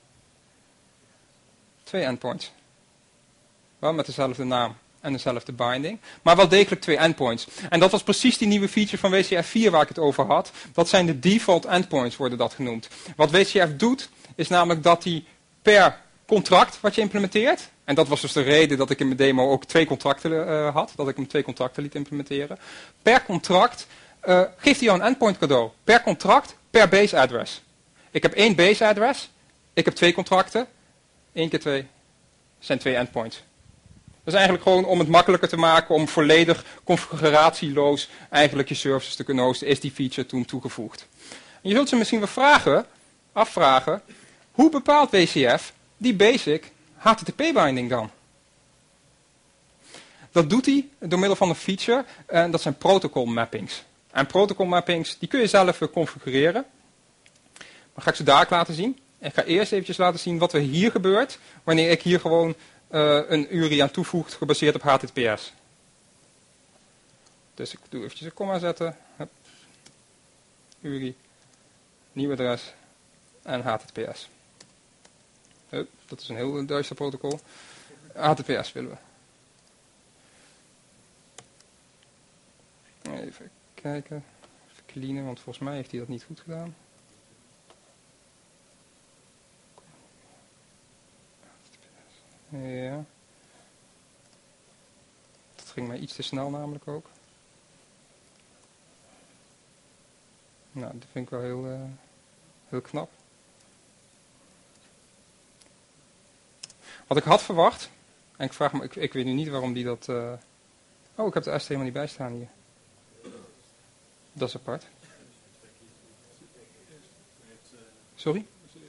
2 endpoints. Wel met dezelfde naam en dezelfde binding. Maar wel degelijk 2 endpoints. En dat was precies die nieuwe feature van WCF 4 waar ik het over had. Dat zijn de default endpoints, worden dat genoemd. Wat WCF doet, is namelijk dat hij per contract wat je implementeert. En dat was dus de reden dat ik in mijn demo ook 2 contracten had. Dat ik hem 2 contracten liet implementeren. Per contract geeft hij jou een endpoint cadeau. Per contract, per base address. Ik heb 1 base address. Ik heb 2 contracten. 1 keer 2 zijn 2 endpoints. Dat is eigenlijk gewoon om het makkelijker te maken, om volledig configuratieloos eigenlijk je services te kunnen hosten, is die feature toen toegevoegd. En je zult ze misschien wel afvragen, hoe bepaalt WCF die basic HTTP-binding dan? Dat doet hij door middel van een feature, en dat zijn protocol mappings. En protocol mappings, die kun je zelf configureren. Maar ga ik ze daar laten zien. Ik ga eerst eventjes laten zien wat er hier gebeurt, wanneer ik hier gewoon een URI aan toevoeg, gebaseerd op HTTPS. Dus ik doe eventjes een komma zetten. Hup. URI, nieuw adres en HTTPS. Hup, dat is een heel duister protocol. HTTPS willen we. Even kijken. Even cleanen, want volgens mij heeft hij dat niet goed gedaan. Ja. Dat ging mij iets te snel namelijk ook. Nou, dat vind ik wel heel knap. Wat ik had verwacht, en ik vraag me, ik weet nu niet waarom die dat... Oh, ik heb de S helemaal niet bij staan hier. Dat is apart. Sorry?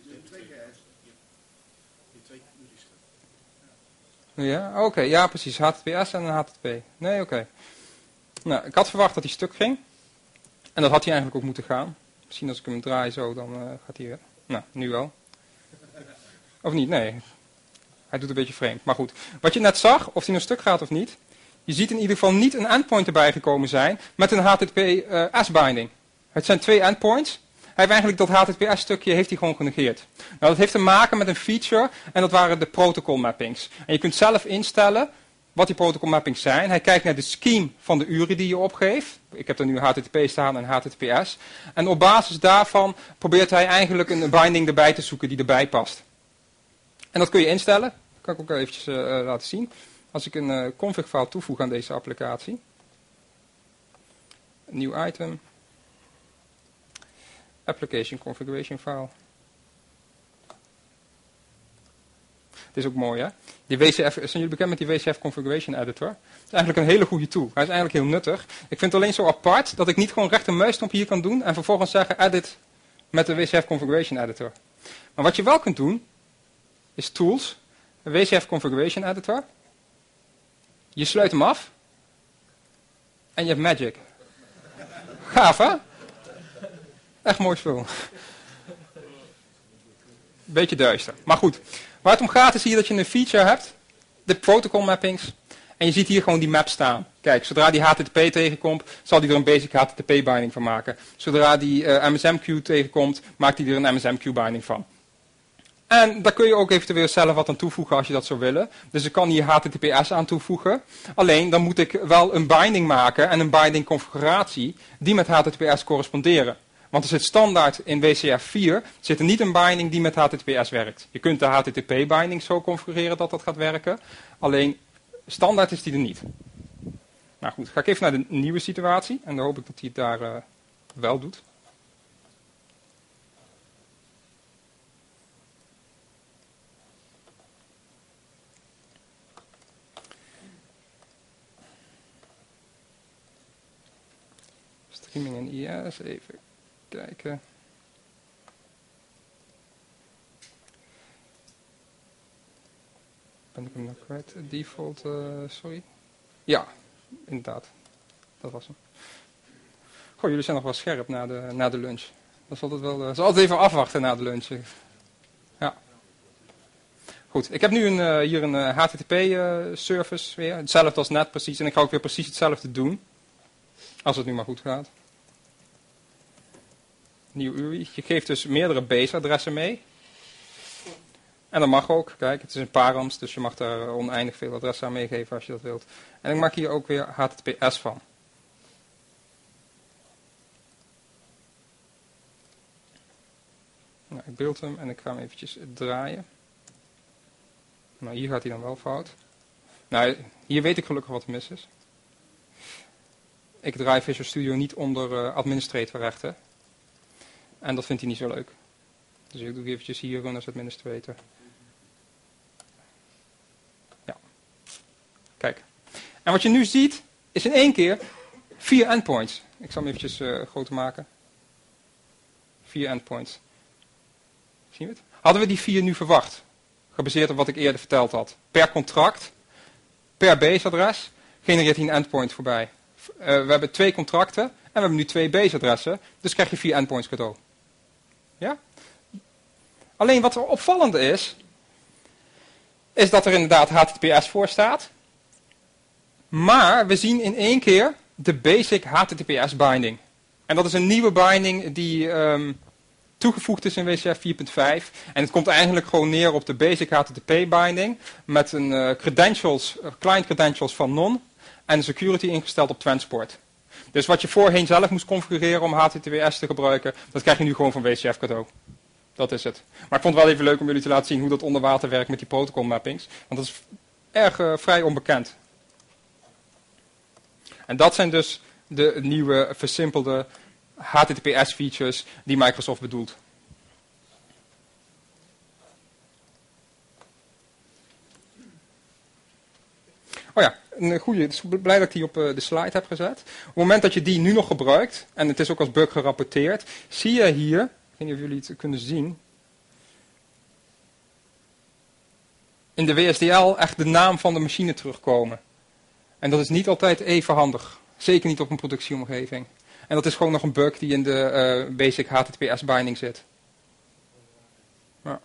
Ja, oké, ja precies. HTTPS en een HTTP. Nee, oké. Nou, ik had verwacht dat hij stuk ging. En dat had hij eigenlijk ook moeten gaan. Misschien als ik hem draai zo, dan gaat hij weer. Nou, nu wel. Of niet? Nee. Hij doet een beetje vreemd. Maar goed. Wat je net zag, of hij nou stuk gaat of niet. Je ziet in ieder geval niet een endpoint erbij gekomen zijn met een HTTPS-binding. Het zijn 2 endpoints. Hij heeft eigenlijk dat HTTPS-stukje heeft hij gewoon genegeerd. Nou, dat heeft te maken met een feature en dat waren de protocol mappings. En je kunt zelf instellen wat die protocolmappings zijn. Hij kijkt naar de scheme van de uren die je opgeeft. Ik heb er nu HTTP staan en HTTPS. En op basis daarvan probeert hij eigenlijk een binding erbij te zoeken die erbij past. En dat kun je instellen. Dat kan ik ook eventjes laten zien. Als ik een config file toevoeg aan deze applicatie. Een nieuw item. Application configuration file. Het is ook mooi, hè? Die WCF, zijn jullie bekend met die WCF Configuration Editor? Het is eigenlijk een hele goede tool. Hij is eigenlijk heel nuttig. Ik vind het alleen zo apart dat ik niet gewoon rechter muisknop hier kan doen en vervolgens zeggen edit met de WCF Configuration Editor. Maar wat je wel kunt doen, is tools, WCF Configuration Editor. Je sluit hem af en je hebt magic. Gaaf, hè? Echt mooi spul. Beetje duister. Maar goed, waar het om gaat is hier dat je een feature hebt, de protocol mappings, en je ziet hier gewoon die map staan. Kijk, zodra die HTTP tegenkomt, zal die er een basic HTTP binding van maken. Zodra die MSMQ tegenkomt, maakt hij er een MSMQ binding van. En daar kun je ook eventueel zelf wat aan toevoegen als je dat zou willen. Dus ik kan hier HTTPS aan toevoegen. Alleen dan moet ik wel een binding maken en een binding configuratie die met HTTPS corresponderen. Want er zit standaard in WCF 4 zit er niet een binding die met HTTPS werkt. Je kunt de HTTP-binding zo configureren dat dat gaat werken. Alleen standaard is die er niet. Nou goed, ga ik even naar de nieuwe situatie. En dan hoop ik dat hij het daar wel doet. Streaming in IS, even kijken. Ben ik hem nog kwijt? Default, sorry. Ja, inderdaad. Dat was hem. Goh, jullie zijn nog wel scherp na de lunch. Dat is altijd wel. Dat is altijd even afwachten na de lunch. Ja. Goed, ik heb nu hier een HTTP-service weer. Hetzelfde als net precies. En ik ga ook weer precies hetzelfde doen. Als het nu maar goed gaat. Nieuw URI. Je geeft dus meerdere base-adressen mee. En dat mag ook. Kijk, het is een params, dus je mag daar oneindig veel adressen aan meegeven als je dat wilt. En ik maak hier ook weer HTTPS van. Nou, ik beeld hem en ik ga hem eventjes draaien. Nou, hier gaat hij dan wel fout. Nou, hier weet ik gelukkig wat er mis is. Ik draai Visual Studio niet onder administratorrechten. En dat vindt hij niet zo leuk. Dus ik doe eventjes hier run als administrator. Ja. Kijk. En wat je nu ziet, is in één keer 4 endpoints. Ik zal hem eventjes groter maken. 4 endpoints. Zien we het? Hadden we die 4 nu verwacht? Gebaseerd op wat ik eerder verteld had. Per contract, per baseadres, genereert hij een endpoint voorbij. We hebben 2 contracten en we hebben nu 2 baseadressen. Dus krijg je 4 endpoints cadeau. Ja? Alleen wat er opvallend is dat er inderdaad HTTPS voor staat. Maar we zien in één keer de basic HTTPS binding. En dat is een nieuwe binding die toegevoegd is in WCF 4.5. En het komt eigenlijk gewoon neer op de basic HTTP binding. Met een client credentials van non. En de security ingesteld op transport. Dus wat je voorheen zelf moest configureren om HTTPS te gebruiken, dat krijg je nu gewoon van WCF cadeau. Dat is het. Maar ik vond het wel even leuk om jullie te laten zien hoe dat onder water werkt met die protocol mappings. Want dat is erg vrij onbekend. En dat zijn dus de nieuwe versimpelde HTTPS features die Microsoft bedoelt. Oh ja, een goede. Het is blij dat ik die op de slide heb gezet. Op het moment dat je die nu nog gebruikt, en het is ook als bug gerapporteerd, zie je hier, ik weet niet of jullie het kunnen zien, in de WSDL echt de naam van de machine terugkomen. En dat is niet altijd even handig. Zeker niet op een productieomgeving. En dat is gewoon nog een bug die in de basic HTTPS binding zit. Ja.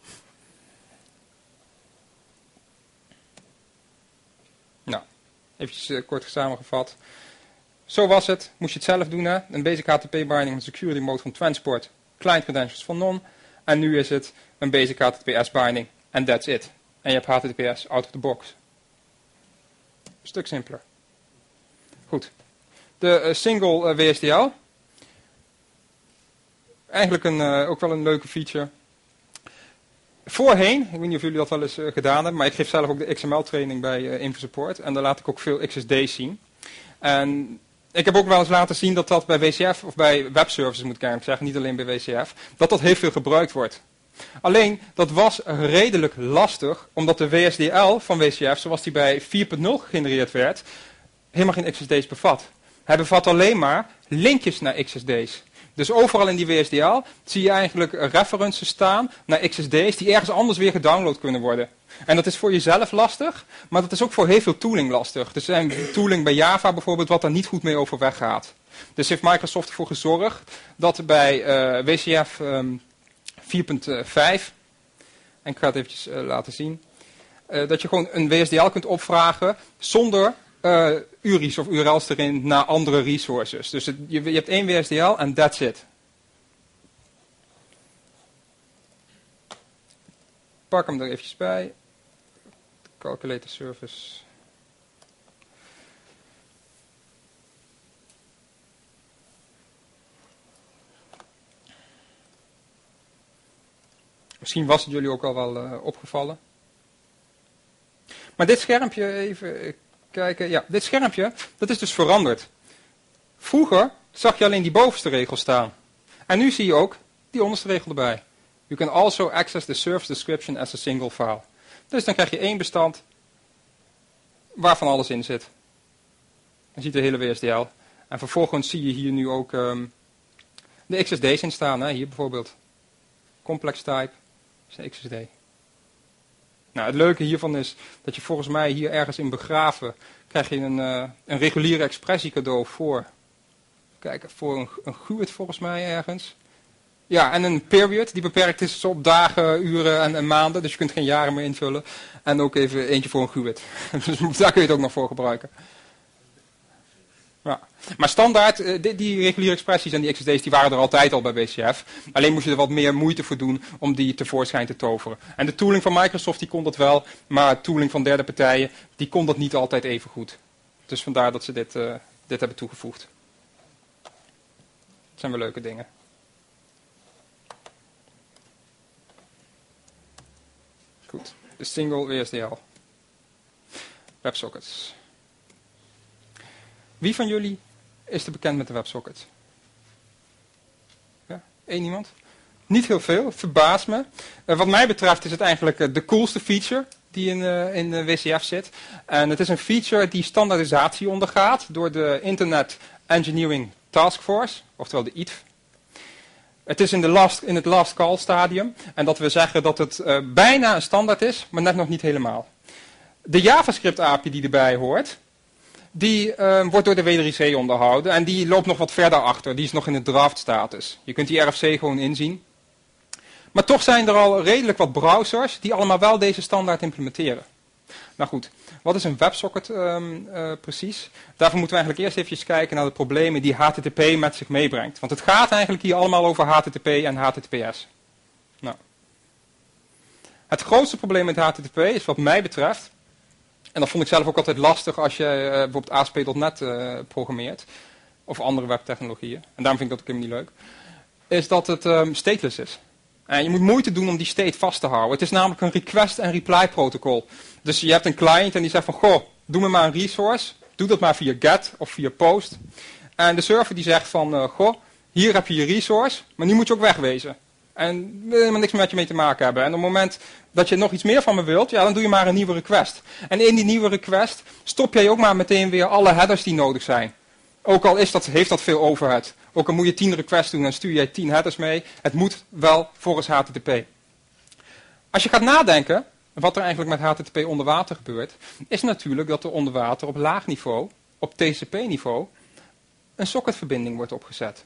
Nou, eventjes kort samengevat. Zo was het. Moest je het zelf doen, hè? Een basic HTTP binding met security mode van transport. Client credentials van non. En nu is het een basic HTTPS binding. And that's it. En je hebt HTTPS out of the box. stuk simpeler. Goed. De single WSDL. Eigenlijk ook wel een leuke feature. Voorheen, ik weet niet of jullie dat wel eens gedaan hebben, maar ik geef zelf ook de XML-training bij InfoSupport. En daar laat ik ook veel XSD's zien. En ik heb ook wel eens laten zien dat bij WCF, of bij webservices moet ik eigenlijk zeggen, niet alleen bij WCF, dat heel veel gebruikt wordt. Alleen, dat was redelijk lastig, omdat de WSDL van WCF, zoals die bij 4.0 gegenereerd werd, helemaal geen XSD's bevat. Hij bevat alleen maar linkjes naar XSD's. Dus overal in die WSDL zie je eigenlijk references staan naar XSD's die ergens anders weer gedownload kunnen worden. En dat is voor jezelf lastig, maar dat is ook voor heel veel tooling lastig. Er zijn tooling bij Java bijvoorbeeld wat daar niet goed mee overweg gaat. Dus heeft Microsoft ervoor gezorgd dat bij WCF 4.5, en ik ga het eventjes laten zien, dat je gewoon een WSDL kunt opvragen zonder URI's of URL's erin naar andere resources. Dus je hebt één WSDL en that's it. Pak hem er eventjes bij. Calculator service. Misschien was het jullie ook al wel opgevallen. Maar dit schermpje, even kijken. Ja, dit schermpje, dat is dus veranderd. Vroeger zag je alleen die bovenste regel staan. En nu zie je ook die onderste regel erbij. You can also access the service description as a single file. Dus dan krijg je één bestand waarvan alles in zit. Je ziet de hele WSDL. En vervolgens zie je hier nu ook de XSD's in staan. Hè? Hier bijvoorbeeld. Complex type is een XSD. Nou, het leuke hiervan is dat je volgens mij hier ergens in begraven krijg je een reguliere expressie cadeau voor. Kijken, voor een GUID volgens mij ergens. Ja, en een period die beperkt is op dagen, uren en maanden. Dus je kunt geen jaren meer invullen. En ook even eentje voor een GUID. Dus daar kun je het ook nog voor gebruiken. Ja. Maar standaard, die reguliere expressies en die XSD's die waren er altijd al bij WCF. Alleen moest je er wat meer moeite voor doen om die tevoorschijn te toveren. En de tooling van Microsoft die kon dat wel, maar tooling van derde partijen die kon dat niet altijd even goed. Dus vandaar dat ze dit hebben toegevoegd. Dat zijn wel leuke dingen. Goed, de single WSDL. WebSockets. Wie van jullie is er bekend met de WebSocket? Ja, één iemand? Niet heel veel, verbaast me. Wat mij betreft is het eigenlijk de coolste feature die in de WCF zit. En het is een feature die standaardisatie ondergaat door de Internet Engineering Task Force, oftewel de IETF. Het is in het last call stadium. En dat we zeggen dat het bijna een standaard is, maar net nog niet helemaal. De JavaScript API die erbij hoort, die wordt door de W3C onderhouden. En die loopt nog wat verder achter. Die is nog in de draft status. Je kunt die RFC gewoon inzien. Maar toch zijn er al redelijk wat browsers die allemaal wel deze standaard implementeren. Nou goed, wat is een WebSocket precies? Daarvoor moeten we eigenlijk eerst even kijken naar de problemen die HTTP met zich meebrengt. Want het gaat eigenlijk hier allemaal over HTTP en HTTPS. Nou. Het grootste probleem met HTTP is wat mij betreft, en dat vond ik zelf ook altijd lastig als je bijvoorbeeld ASP.NET programmeert, of andere webtechnologieën, en daarom vind ik dat ook helemaal niet leuk, is dat het stateless is. En je moet moeite doen om die state vast te houden. Het is namelijk een request en reply protocol. Dus je hebt een client en die zegt van, goh, doe me maar een resource. Doe dat maar via get of via post. En de server die zegt van, goh, hier heb je je resource, maar nu moet je ook wegwezen. En wil helemaal niks meer met je mee te maken hebben. En op het moment dat je nog iets meer van me wilt, ja, dan doe je maar een nieuwe request. En in die nieuwe request stop jij ook maar meteen weer alle headers die nodig zijn. Ook al heeft dat veel overhead. Ook al moet je 10 requests doen en stuur jij 10 headers mee. Het moet wel volgens HTTP. Als je gaat nadenken wat er eigenlijk met HTTP onder water gebeurt, is natuurlijk dat er onder water op laag niveau, op TCP-niveau, een socketverbinding wordt opgezet.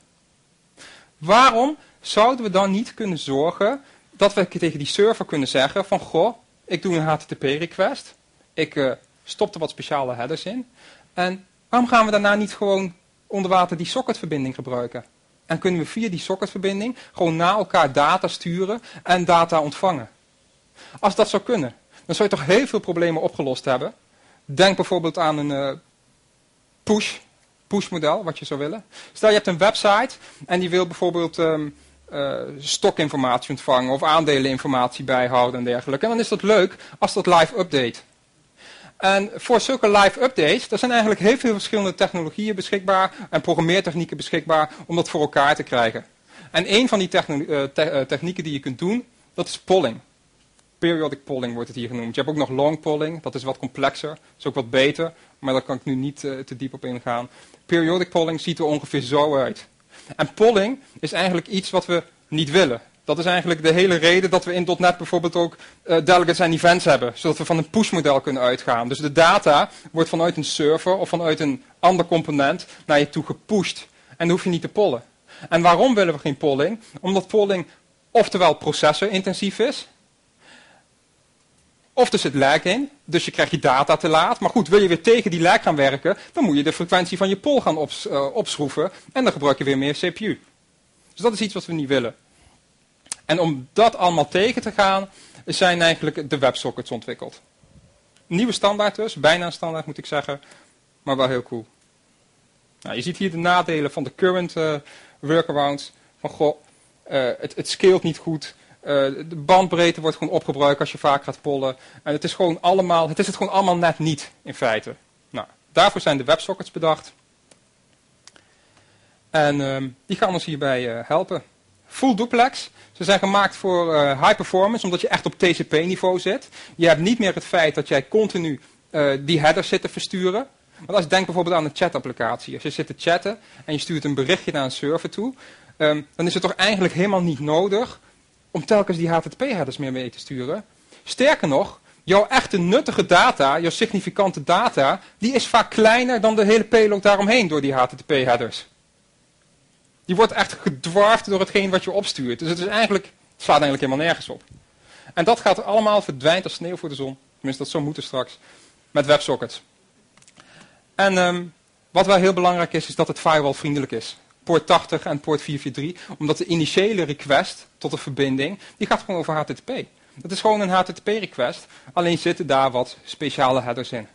Waarom zouden we dan niet kunnen zorgen dat we tegen die server kunnen zeggen van, goh, ik doe een HTTP-request, ik stop er wat speciale headers in, en waarom gaan we daarna niet gewoon onder water die socketverbinding gebruiken? En kunnen we via die socketverbinding gewoon naar elkaar data sturen en data ontvangen? Als dat zou kunnen, dan zou je toch heel veel problemen opgelost hebben Denk bijvoorbeeld aan een push model, wat je zou willen. Stel je hebt een website en die wil bijvoorbeeld stokinformatie ontvangen of aandeleninformatie bijhouden en dergelijke. En dan is dat leuk als dat live update. En voor zulke live updates, er zijn eigenlijk heel veel verschillende technologieën beschikbaar en programmeertechnieken beschikbaar om dat voor elkaar te krijgen. En een van die technieken die je kunt doen, dat is polling. Periodic polling wordt het hier genoemd. Je hebt ook nog long polling, dat is wat complexer, dat is ook wat beter, maar daar kan ik nu niet te diep op ingaan. Periodic polling ziet er ongeveer zo uit. En polling is eigenlijk iets wat we niet willen. Dat is eigenlijk de hele reden dat we in .NET bijvoorbeeld ook delegates en events hebben. Zodat we van een push-model kunnen uitgaan. Dus de data wordt vanuit een server of vanuit een ander component naar je toe gepusht. En dan hoef je niet te pollen. En waarom willen we geen polling? Omdat polling oftewel processor-intensief is. Of er zit lag in, dus je krijgt je data te laat. Maar goed, wil je weer tegen die lag gaan werken, dan moet je de frequentie van je poll gaan opschroeven. En dan gebruik je weer meer CPU. Dus dat is iets wat we niet willen. En om dat allemaal tegen te gaan, zijn eigenlijk de WebSockets ontwikkeld. Nieuwe standaard dus, bijna een standaard moet ik zeggen, maar wel heel cool. Nou, je ziet hier de nadelen van de current workarounds. Van goh, het scaleert niet goed. De bandbreedte wordt gewoon opgebruikt als je vaak gaat pollen. En het is het gewoon allemaal net niet in feite. Nou, daarvoor zijn de WebSockets bedacht. En die gaan ons hierbij helpen. Full duplex. Ze zijn gemaakt voor high performance, omdat je echt op TCP-niveau zit. Je hebt niet meer het feit dat jij continu die headers zit te versturen. Want als je denkt bijvoorbeeld aan een chat-applicatie. Als je zit te chatten en je stuurt een berichtje naar een server toe, dan is het toch eigenlijk helemaal niet nodig om telkens die HTTP-headers meer mee te sturen. Sterker nog, jouw echte nuttige data, jouw significante data, die is vaak kleiner dan de hele payload daaromheen door die HTTP-headers. Die wordt echt gedwarfd door hetgeen wat je opstuurt. Dus het slaat eigenlijk helemaal nergens op. En dat gaat allemaal verdwijnt als sneeuw voor de zon. Tenminste, dat zou moeten straks. Met WebSockets. En wat wel heel belangrijk is dat het firewall vriendelijk is. Poort 80 en poort 443. Omdat de initiële request tot de verbinding, die gaat gewoon over HTTP. Dat is gewoon een HTTP request. Alleen zitten daar wat speciale headers in.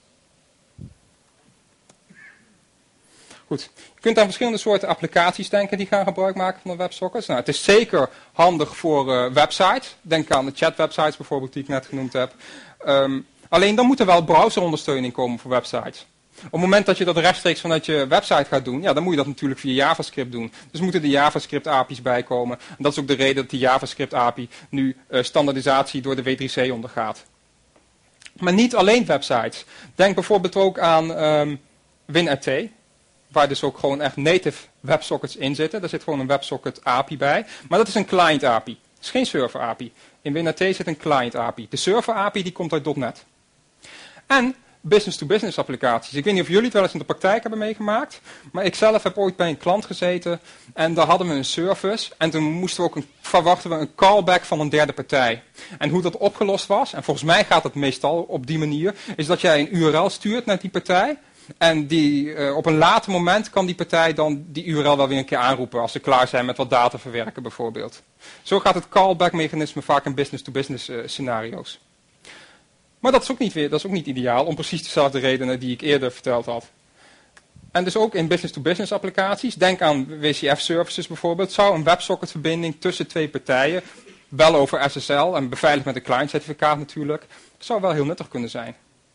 Goed. Je kunt aan verschillende soorten applicaties denken die gaan gebruik maken van de WebSockets. Nou, het is zeker handig voor websites. Denk aan de chatwebsites bijvoorbeeld die ik net genoemd heb. Alleen dan moet er wel browserondersteuning komen voor websites. Op het moment dat je dat rechtstreeks vanuit je website gaat doen, ja, dan moet je dat natuurlijk via JavaScript doen. Dus moeten de JavaScript API's bijkomen. En dat is ook de reden dat die JavaScript API nu standaardisatie door de W3C ondergaat. Maar niet alleen websites. Denk bijvoorbeeld ook aan WinRT. Waar dus ook gewoon echt native WebSockets in zitten. Daar zit gewoon een WebSocket API bij. Maar dat is een client API. Het is geen server API. In WinRT zit een client API. De server API die komt uit .NET. En business-to-business applicaties. Ik weet niet of jullie het wel eens in de praktijk hebben meegemaakt. Maar ik zelf heb ooit bij een klant gezeten. En daar hadden we een service. En toen verwachten we een callback van een derde partij. En hoe dat opgelost was. En volgens mij gaat het meestal op die manier. Is dat jij een URL stuurt naar die partij. En op een later moment kan die partij dan die URL wel weer een keer aanroepen. Als ze klaar zijn met wat data verwerken bijvoorbeeld. Zo gaat het callback mechanisme vaak in business-to-business scenario's. Maar dat is ook niet ideaal om precies dezelfde redenen die ik eerder verteld had. En dus ook in business-to-business applicaties. Denk aan WCF services bijvoorbeeld. Zou een WebSocket verbinding tussen twee partijen, wel over SSL en beveiligd met een client certificaat natuurlijk, zou wel heel nuttig kunnen zijn.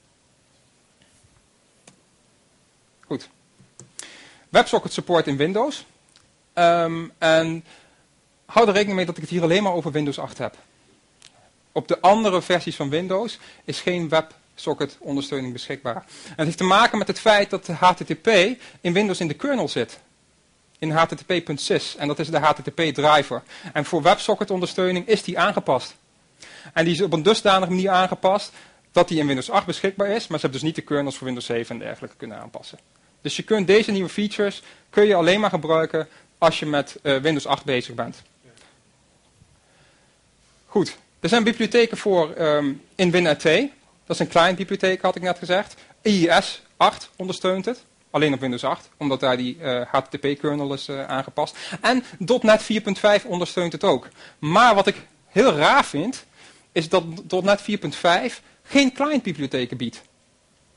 Goed. WebSocket support in Windows. En hou er rekening mee dat ik het hier alleen maar over Windows 8 heb. Op de andere versies van Windows is geen WebSocket ondersteuning beschikbaar. En het heeft te maken met het feit dat de HTTP in Windows in de kernel zit. In http.sys. En dat is de HTTP driver. En voor WebSocket ondersteuning is die aangepast. En die is op een dusdanige manier aangepast dat die in Windows 8 beschikbaar is. Maar ze hebben dus niet de kernels voor Windows 7 en dergelijke kunnen aanpassen. Dus je kunt deze nieuwe features kun je alleen maar gebruiken als je met Windows 8 bezig bent. Goed. Er zijn bibliotheken voor in WinRT. Dat is een client bibliotheek, had ik net gezegd. IIS 8 ondersteunt het. Alleen op Windows 8, omdat daar die HTTP-kernel is aangepast. En .NET 4.5 ondersteunt het ook. Maar wat ik heel raar vind, is dat .NET 4.5 geen client bibliotheken biedt.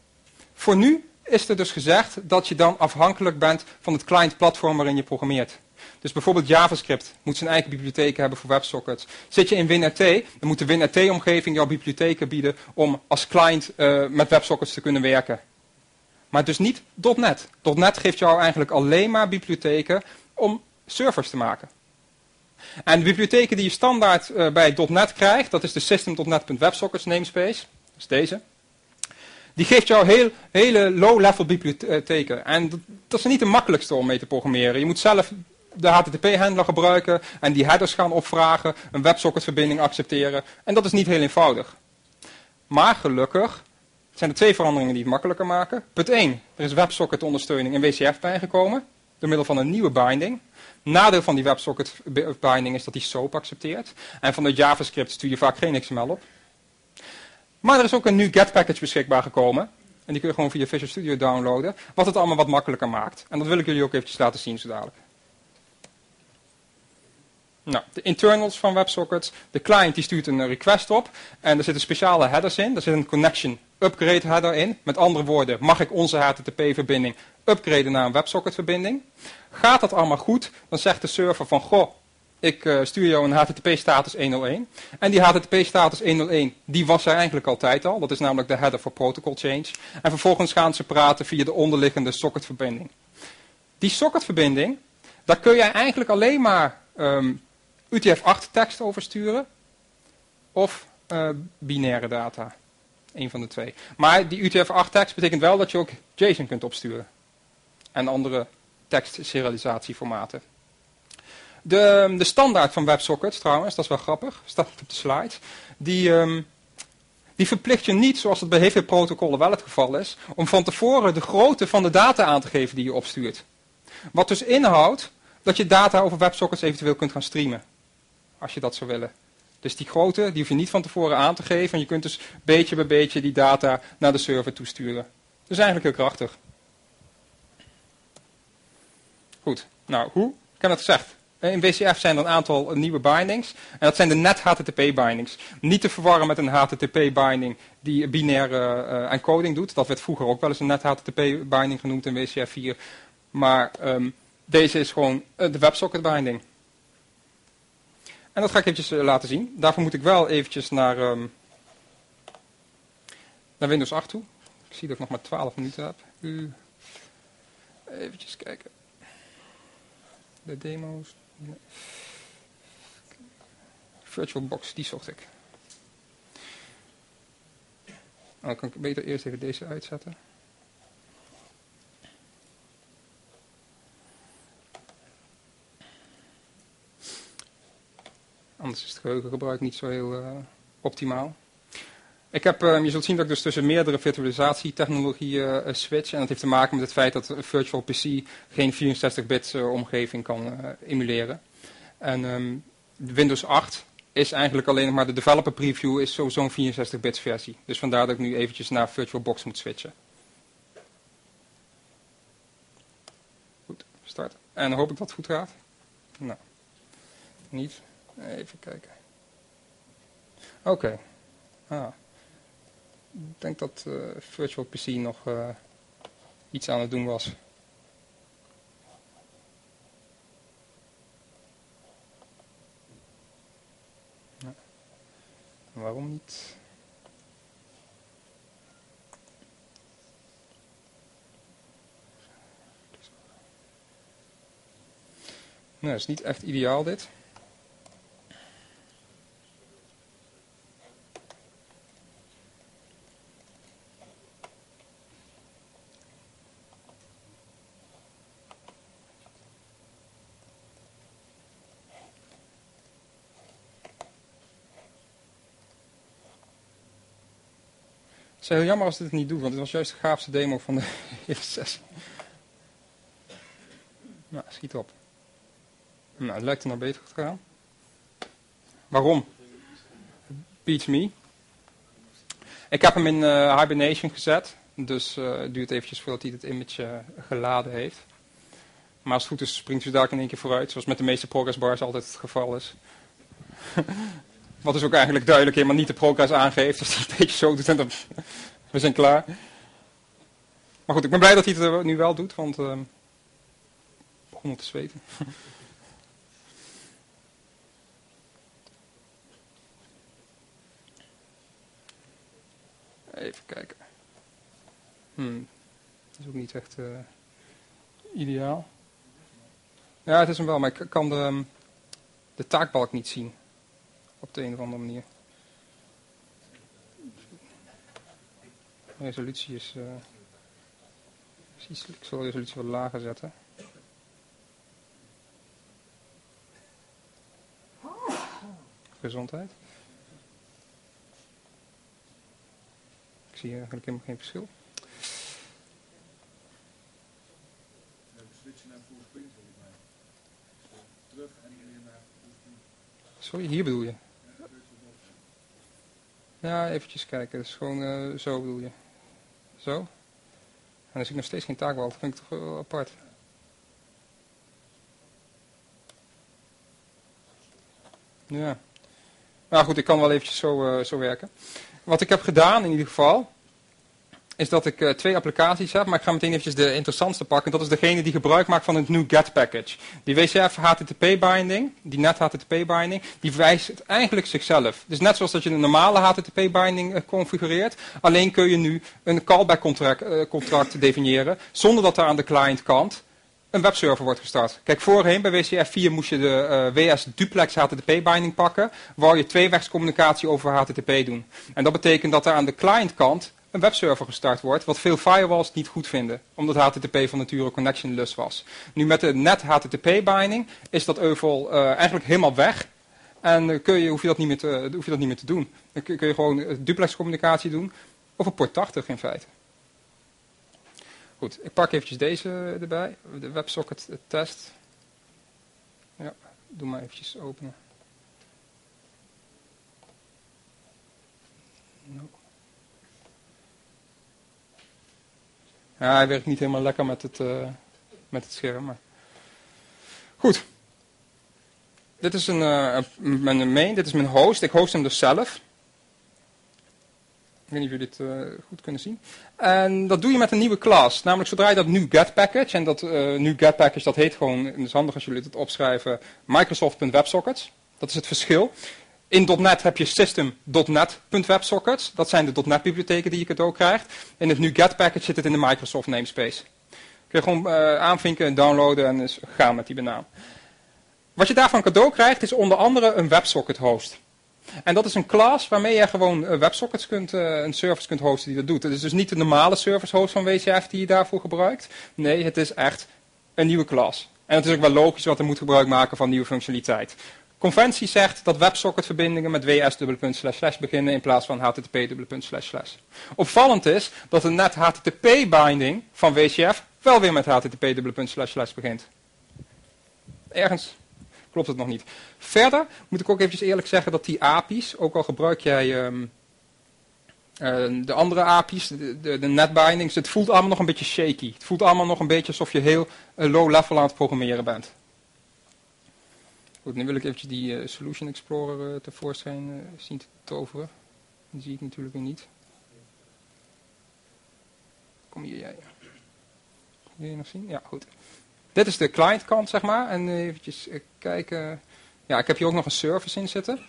Voor nu is er dus gezegd dat je dan afhankelijk bent van het client-platform waarin je programmeert. Dus bijvoorbeeld JavaScript moet zijn eigen bibliotheken hebben voor WebSockets. Zit je in WinRT, dan moet de WinRT-omgeving jouw bibliotheken bieden om als client met WebSockets te kunnen werken. Maar dus niet .NET. .NET geeft jou eigenlijk alleen maar bibliotheken om servers te maken. En de bibliotheken die je standaard bij .NET krijgt, dat is de system.net.websockets namespace, dat is deze. Die geeft jou hele low-level bibliotheken. En dat is niet de makkelijkste om mee te programmeren. Je moet zelf de HTTP-handler gebruiken en die headers gaan opvragen, een WebSocket-verbinding accepteren. En dat is niet heel eenvoudig. Maar gelukkig zijn er 2 veranderingen die het makkelijker maken. Punt 1, er is WebSocket-ondersteuning in WCF bijgekomen, door middel van een nieuwe binding. Nadeel van die WebSocket-binding is dat die SOAP accepteert. En van de JavaScript stuur je vaak geen XML op. Maar er is ook een nieuw get-package beschikbaar gekomen. En die kun je gewoon via Visual Studio downloaden. Wat het allemaal wat makkelijker maakt. En dat wil ik jullie ook eventjes laten zien zo dadelijk. Nou, de internals van WebSockets. De client die stuurt een request op. En er zitten speciale headers in. Er zit een connection upgrade header in. Met andere woorden, mag ik onze HTTP-verbinding upgraden naar een WebSocket-verbinding? Gaat dat allemaal goed, dan zegt de server van, goh, ik stuur jou een HTTP-status 101. En die HTTP-status 101, die was er eigenlijk altijd al. Dat is namelijk de header voor protocol change. En vervolgens gaan ze praten via de onderliggende socketverbinding. Die socketverbinding, daar kun jij eigenlijk alleen maar UTF-8 tekst over sturen. Of binaire data. Eén van de 2. Maar die UTF-8 tekst betekent wel dat je ook JSON kunt opsturen. En andere tekstserialisatieformaten. De standaard van WebSockets trouwens, dat is wel grappig, staat op de slide. Die verplicht je niet, zoals het bij heel veel protocollen wel het geval is, om van tevoren de grootte van de data aan te geven die je opstuurt. Wat dus inhoudt dat je data over WebSockets eventueel kunt gaan streamen. Als je dat zou willen. Dus die grootte, die hoef je niet van tevoren aan te geven. En je kunt dus beetje bij beetje die data naar de server toesturen. Dus eigenlijk heel krachtig. Goed, nou hoe? Ik heb het gezegd. In WCF zijn er een aantal nieuwe bindings. En dat zijn de net HTTP bindings. Niet te verwarren met een HTTP binding die binaire encoding doet. Dat werd vroeger ook wel eens een net HTTP binding genoemd in WCF 4. Maar deze is gewoon de WebSocket binding. En dat ga ik eventjes laten zien. Daarvoor moet ik wel eventjes naar Windows 8 toe. Ik zie dat ik nog maar 12 minuten heb. Eventjes kijken. De demo's. VirtualBox, die zocht ik. Dan kan ik beter eerst even deze uitzetten. Anders is het geheugengebruik niet zo heel optimaal. Ik heb, je zult zien dat ik dus tussen meerdere virtualisatietechnologieën switch. En dat heeft te maken met het feit dat Virtual PC geen 64-bit omgeving kan emuleren. En Windows 8 is eigenlijk alleen nog maar de developer preview is sowieso een 64-bit versie. Dus vandaar dat ik nu eventjes naar VirtualBox moet switchen. Goed, start. En dan hoop ik dat het goed gaat. Nou, niet. Even kijken. Oké. Ik denk dat Virtual PC nog iets aan het doen was. Ja. Waarom niet? Nou, dat is niet echt ideaal dit. Het is heel jammer als dit het niet doet, want dit was juist de gaafste demo van de eerste sessie. Nou, schiet op. Nou, het lijkt er nou beter te gaan. Waarom? Beats me. Ik heb hem in hibernation gezet, dus het duurt eventjes voordat hij het image geladen heeft. Maar als het goed is, springt hij daar in één keer vooruit, zoals met de meeste progress bars altijd het geval is. Wat dus ook eigenlijk duidelijk helemaal niet de progress aangeeft. Als hij het een beetje zo doet en dan we zijn klaar. Maar goed, ik ben blij dat hij het nu wel doet, want ik begon te zweten. Even kijken. Dat is ook niet echt ideaal. Ja, het is hem wel, maar ik kan de taakbalk niet zien. Op de een of andere manier. De resolutie is... ik zal de resolutie wat lager zetten. Gezondheid. Ik zie eigenlijk helemaal geen verschil. Sorry, hier bedoel je? Ja, eventjes kijken. Dus gewoon zo bedoel je. Zo. En dan zie ik nog steeds geen taakbal. Dat vind ik toch wel apart. Ja. Nou goed, ik kan wel eventjes zo werken. Wat ik heb gedaan in ieder geval, is dat ik 2 applicaties heb, maar ik ga meteen eventjes de interessantste pakken. Dat is degene die gebruik maakt van het NuGet package. Die WCF HTTP binding, die net HTTP binding, die wijst eigenlijk zichzelf. Dus net zoals dat je een normale HTTP binding configureert, alleen kun je nu een callback contract definiëren, zonder dat er aan de client kant een webserver wordt gestart. Kijk, voorheen bij WCF 4 moest je de WS duplex HTTP binding pakken, waar je tweewegscommunicatie over HTTP doen. En dat betekent dat er aan de client kant een webserver gestart wordt, wat veel firewalls niet goed vinden, omdat HTTP van nature connectionless was. Nu met de net HTTP binding is dat euvel eigenlijk helemaal weg en hoef je dat niet meer te doen. Dan kun je gewoon duplex communicatie doen over port 80 in feite. Goed, ik pak eventjes deze erbij, de WebSocket test. Ja, doe maar eventjes openen. Ja, hij werkt niet helemaal lekker met het scherm. Maar... Goed. Dit is mijn main, dit is mijn host. Ik host hem dus zelf. Ik weet niet of jullie dit goed kunnen zien. En dat doe je met een nieuwe class. Namelijk zodra je dat NuGet package, en dat NuGet package dat heet gewoon, het is handig als jullie het opschrijven, Microsoft.websockets. Dat is het verschil. In .NET heb je system.net.websockets. Dat zijn de .NET bibliotheken die je cadeau krijgt. In het NuGet package zit het in de Microsoft namespace. Kun je gewoon aanvinken en downloaden en dus gaan met die benaam. Wat je daarvan cadeau krijgt is onder andere een WebSocket host. En dat is een class waarmee je gewoon WebSockets een service kunt hosten die dat doet. Het is dus niet de normale service host van WCF die je daarvoor gebruikt. Nee, het is echt een nieuwe class. En het is ook wel logisch, want er moet gebruik maken van nieuwe functionaliteit. Conventie zegt dat WebSocket verbindingen met WS:// beginnen in plaats van HTTP://. Opvallend is dat de net HTTP binding van WCF wel weer met HTTP:// begint. Ergens klopt het nog niet. Verder moet ik ook eventjes eerlijk zeggen dat die API's, ook al gebruik jij de andere API's, de netbindings, het voelt allemaal nog een beetje shaky. Het voelt allemaal nog een beetje alsof je heel low level aan het programmeren bent. Goed, nu wil ik eventjes die Solution Explorer tevoorschijn zien te toveren. Die zie ik natuurlijk weer niet. Kom hier jij. Wil je nog zien? Ja, goed. Dit is de client kant, zeg maar. En eventjes kijken. Ja, ik heb hier ook nog een service in zitten.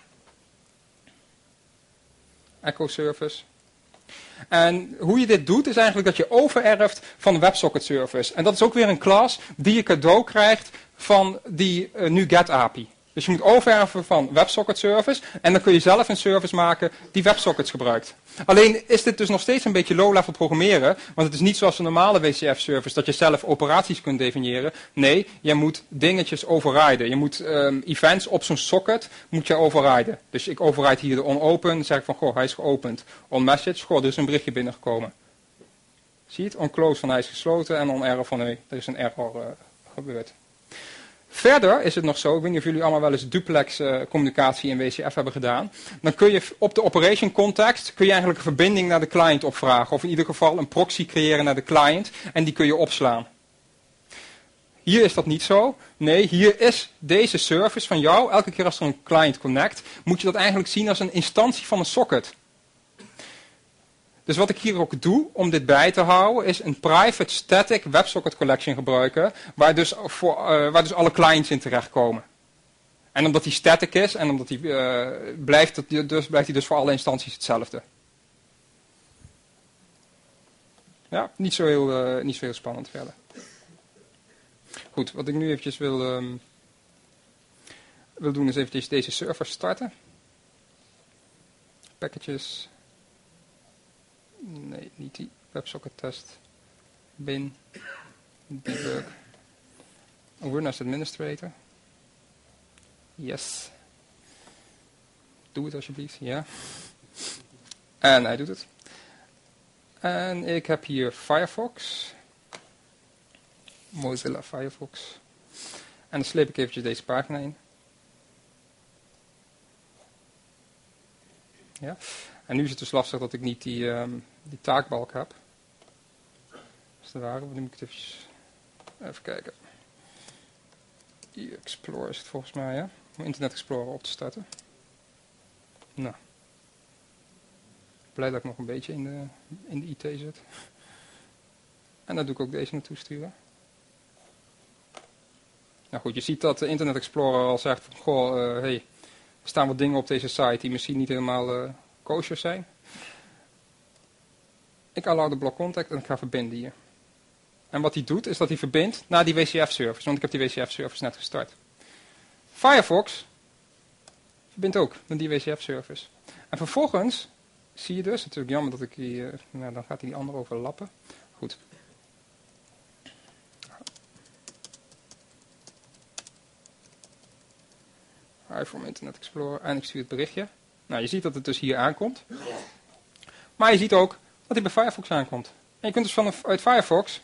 Echo service. En hoe je dit doet is eigenlijk dat je overerft van de WebSocket service. En dat is ook weer een class die je cadeau krijgt van die NuGet API. Dus je moet overerven van WebSocket service en dan kun je zelf een service maken die WebSockets gebruikt. Alleen is dit dus nog steeds een beetje low-level programmeren, want het is niet zoals een normale WCF service dat je zelf operaties kunt definiëren. Nee, je moet dingetjes overriden. Je moet events op zo'n socket moet je overriden. Dus ik override hier de on-open, dan zeg ik van goh, hij is geopend. On-message, goh, er is een berichtje binnengekomen. Zie je het? On-close van hij is gesloten en on-error van nee, er is een error gebeurd. Verder is het nog zo, ik weet niet of jullie allemaal wel eens duplex communicatie in WCF hebben gedaan. Dan kun je op de operation context kun je eigenlijk een verbinding naar de client opvragen. Of in ieder geval een proxy creëren naar de client en die kun je opslaan. Hier is dat niet zo. Nee, hier is deze service van jou, elke keer als er een client connect, moet je dat eigenlijk zien als een instantie van een socket. Dus wat ik hier ook doe om dit bij te houden, is een private static WebSocket collection gebruiken, waar dus alle clients in terechtkomen. En omdat die static is en omdat die blijft hij dus voor alle instanties hetzelfde. Ja, niet zo heel spannend verder. Goed, wat ik nu eventjes wil doen is eventjes deze server starten. Packages. Nee, niet die. WebSocket test. Bin. Debug. Run as administrator. Yes. Doe het alsjeblieft, ja. En hij doet het. En ik heb hier Firefox. Mozilla Firefox. En dan sleep ik eventjes deze pagina in. Ja. En nu is het dus lastig dat ik niet die taakbalk heb. Is dat waar? Dan moet ik het even kijken. Explorer is het volgens mij, ja. Om Internet Explorer op te starten. Nou. Blij dat ik nog een beetje in de IT zit. En dan doe ik ook deze naartoe sturen. Nou goed, je ziet dat de Internet Explorer al zegt van, goh, hey, er staan wat dingen op deze site die misschien niet helemaal kosher zijn. Ik allow de block contact en ik ga verbinden hier. En wat hij doet, is dat hij verbindt naar die WCF-service, want ik heb die WCF-service net gestart. Firefox verbindt ook naar die WCF-service. En vervolgens zie je dus, natuurlijk jammer dat ik dan gaat hij die andere overlappen. Goed. Hi from Internet Explorer en ik stuur het berichtje. Nou, je ziet dat het dus hier aankomt. Maar je ziet ook dat hij bij Firefox aankomt. En je kunt dus vanuit Firefox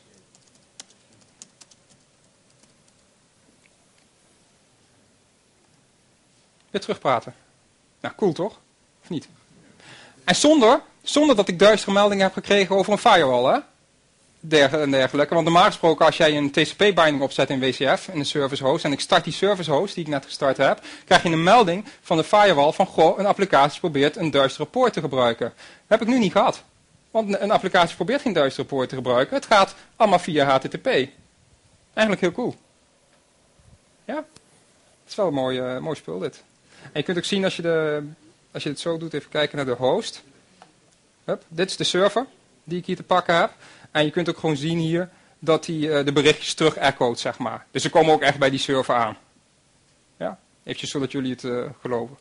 weer terugpraten. Nou, cool toch? Of niet? En zonder dat ik duistere meldingen heb gekregen over een firewall, hè? En dergelijke. Want normaal gesproken, als jij een TCP-binding opzet in WCF, in een service host, en ik start die service host die ik net gestart heb, krijg je een melding van de firewall van, goh, een applicatie probeert een duistere poort te gebruiken. Dat heb ik nu niet gehad. Want een applicatie probeert geen duistere poort te gebruiken. Het gaat allemaal via HTTP. Eigenlijk heel cool. Ja? Het is wel een mooi spul dit. En je kunt ook zien als je het zo doet, even kijken naar de host. Hup, dit is de server die ik hier te pakken heb. En je kunt ook gewoon zien hier dat hij de berichtjes terug echoot, zeg maar. Dus ze komen ook echt bij die server aan. Ja, eventjes zodat jullie het geloven.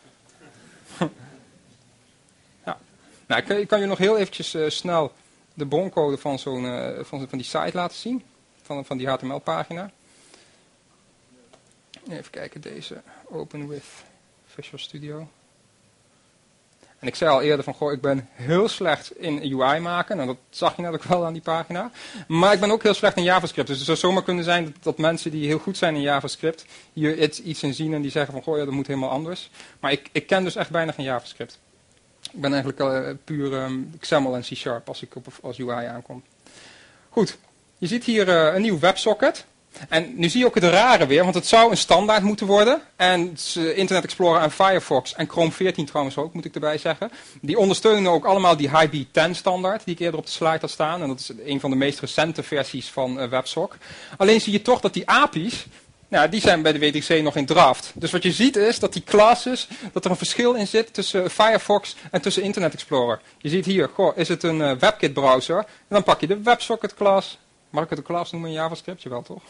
Ja. Nou, ik kan je nog heel eventjes snel de broncode van van die site laten zien. Van die HTML-pagina. Even kijken, deze Open with Visual Studio. En ik zei al eerder van, goh, ik ben heel slecht in UI maken. Nou, dat zag je net ook wel aan die pagina. Maar ik ben ook heel slecht in JavaScript. Dus het zou zomaar kunnen zijn dat mensen die heel goed zijn in JavaScript hier iets in zien en die zeggen van, goh, ja, dat moet helemaal anders. Maar ik ken dus echt bijna geen JavaScript. Ik ben eigenlijk puur XAML en C# als ik als UI aankom. Goed, je ziet hier een nieuw WebSocket. En nu zie je ook het rare weer, want het zou een standaard moeten worden. En Internet Explorer en Firefox en Chrome 14 trouwens ook, moet ik erbij zeggen. Die ondersteunen ook allemaal die HiB10 standaard die ik eerder op de slide had staan. En dat is een van de meest recente versies van WebSock. Alleen zie je toch dat die API's, nou, die zijn bij de W3C nog in draft. Dus wat je ziet is dat die classes, dat er een verschil in zit tussen Firefox en tussen Internet Explorer. Je ziet hier, goh, is het een WebKit browser? En dan pak je de WebSocket class. Mag ik het een class noemen in JavaScript? Jawel toch?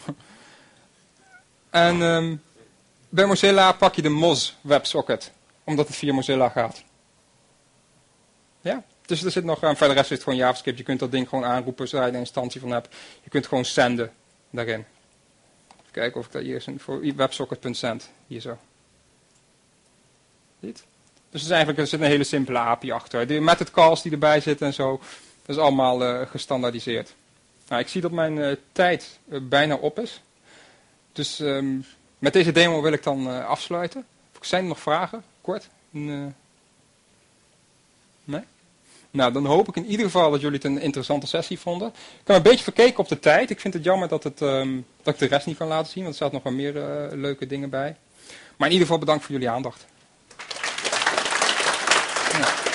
En bij Mozilla pak je de Moz WebSocket. Omdat het via Mozilla gaat. Ja, dus er zit nog aan. Verder rest is het gewoon JavaScript. Je kunt dat ding gewoon aanroepen zodra je er een instantie van hebt. Je kunt gewoon senden daarin. Even kijken of ik dat hier is. Voor websocket.send. Hier zo. Ziet? Dus er zit een hele simpele API achter. De method calls die erbij zitten en zo. Dat is allemaal gestandaardiseerd. Nou, ik zie dat mijn tijd bijna op is. Dus met deze demo wil ik dan afsluiten. Zijn er nog vragen? Kort? Nee? Nou, dan hoop ik in ieder geval dat jullie het een interessante sessie vonden. Ik heb een beetje verkeken op de tijd. Ik vind het jammer dat ik de rest niet kan laten zien. Want er zaten nog wel meer leuke dingen bij. Maar in ieder geval bedankt voor jullie aandacht. Ja.